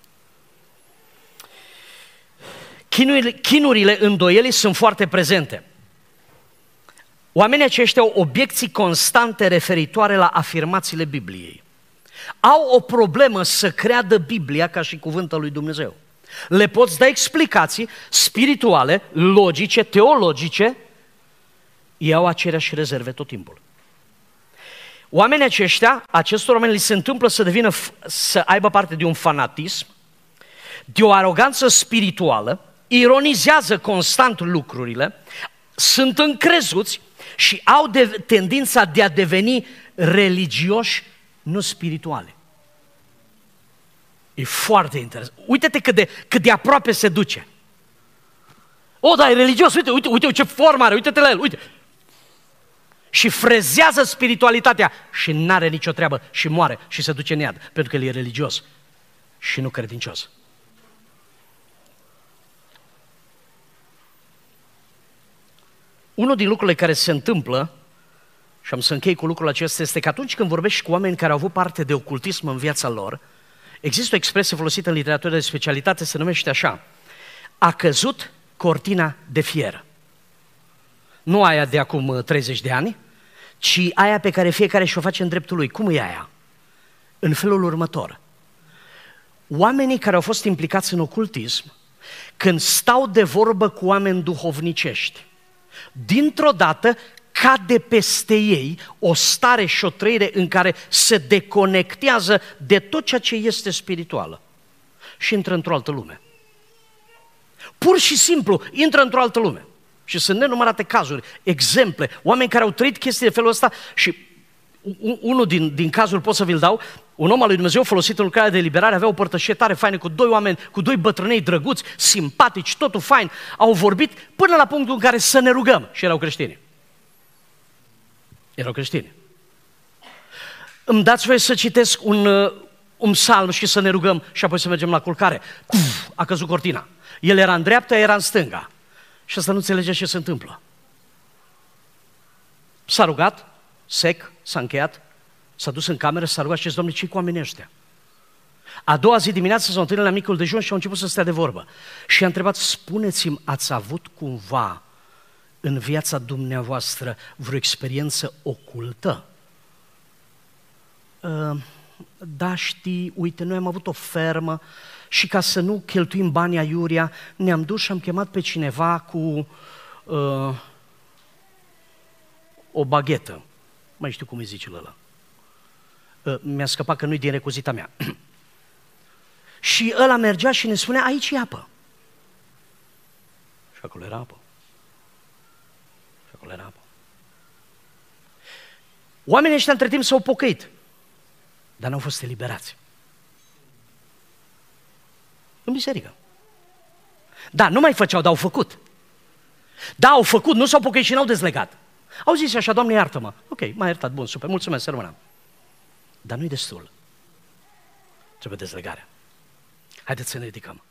Speaker 1: Chinurile, îndoielii sunt foarte prezente. Oamenii aceștia au obiecții constante referitoare la afirmațiile Bibliei. Au o problemă să creadă Biblia ca și cuvântul lui Dumnezeu. Le poți da explicații spirituale, logice, teologice, ei au aceleași rezerve tot timpul. Oamenii aceștia, acestor oameni li se întâmplă să aibă parte de un fanatism, de o aroganță spirituală, ironizează constant lucrurile, sunt încrezuți și au tendința de a deveni religioși, nu spirituale. E foarte interesant. Uite-te cât de aproape se duce. O, da, e religios, uite ce formă are, uite-te la el, uite. Și frezează spiritualitatea și n-are nicio treabă și moare și se duce în iad, pentru că el e religios și nu credincios. Unul din lucrurile care se întâmplă, și am să închei cu lucrul acesta, este că atunci când vorbești cu oameni care au avut parte de ocultism în viața lor, există o expresie folosită în literatură de specialitate, se numește așa: a căzut cortina de fier. Nu aia de acum 30 de ani, ci aia pe care fiecare și-o face în dreptul lui. Cum e aia? În felul următor. Oamenii care au fost implicați în ocultism, când stau de vorbă cu oameni duhovnicești, dintr-o dată cade peste ei o stare și o trăire în care se deconectează de tot ceea ce este spirituală și intră într-o altă lume. Pur și simplu intră într-o altă lume. Și sunt nenumărate cazuri, exemple, oameni care au trăit chestii de felul ăsta și unul din cazuri pot să vi-l dau. Un om al lui Dumnezeu folosit în lucrarea de eliberare avea o părtășie tare faină cu doi oameni, cu doi bătrânei drăguți, simpatici, totul fain. Au vorbit până la punctul în care să ne rugăm și erau creștini. Erau creștini. Îmi dați voie să citesc un psalm și să ne rugăm și apoi să mergem la culcare. A căzut cortina. El era în dreapta, era în stânga. Și asta nu înțelegea ce se întâmplă. S-a rugat, sec, s-a încheiat, s-a dus în cameră, s-a rugat și zis: Doamne, ce-i cu oamenii ăștia? A doua zi dimineață s-au întâlnit la micul dejun și au început să stea de vorbă. Și a întrebat: spuneți-mi, ați avut cumva în viața dumneavoastră vreo experiență ocultă? Da, știi, uite, noi am avut o fermă și ca să nu cheltuim banii aiurea, ne-am dus și am chemat pe cineva cu o baghetă. Mai știu cum îi zice ăla. Mi-a scăpat că nu-i din recuzita mea. Și ăla mergea și ne spunea: aici e apă. Și acolo era apă. Și acolo era apă. Oamenii ăștia între timp s-au pocăit, dar n-au fost eliberați. În biserică. Da, nu mai făceau, dar au făcut. Da, au făcut, nu s-au pocăit și n-au dezlegat. Au zis așa: Doamne, iartă-mă. Ok, m-a iertat, bun, super, mulțumesc, să rămână. Dar nu-i destul. Trebuie dezlegarea. Haideți să ne ridicăm.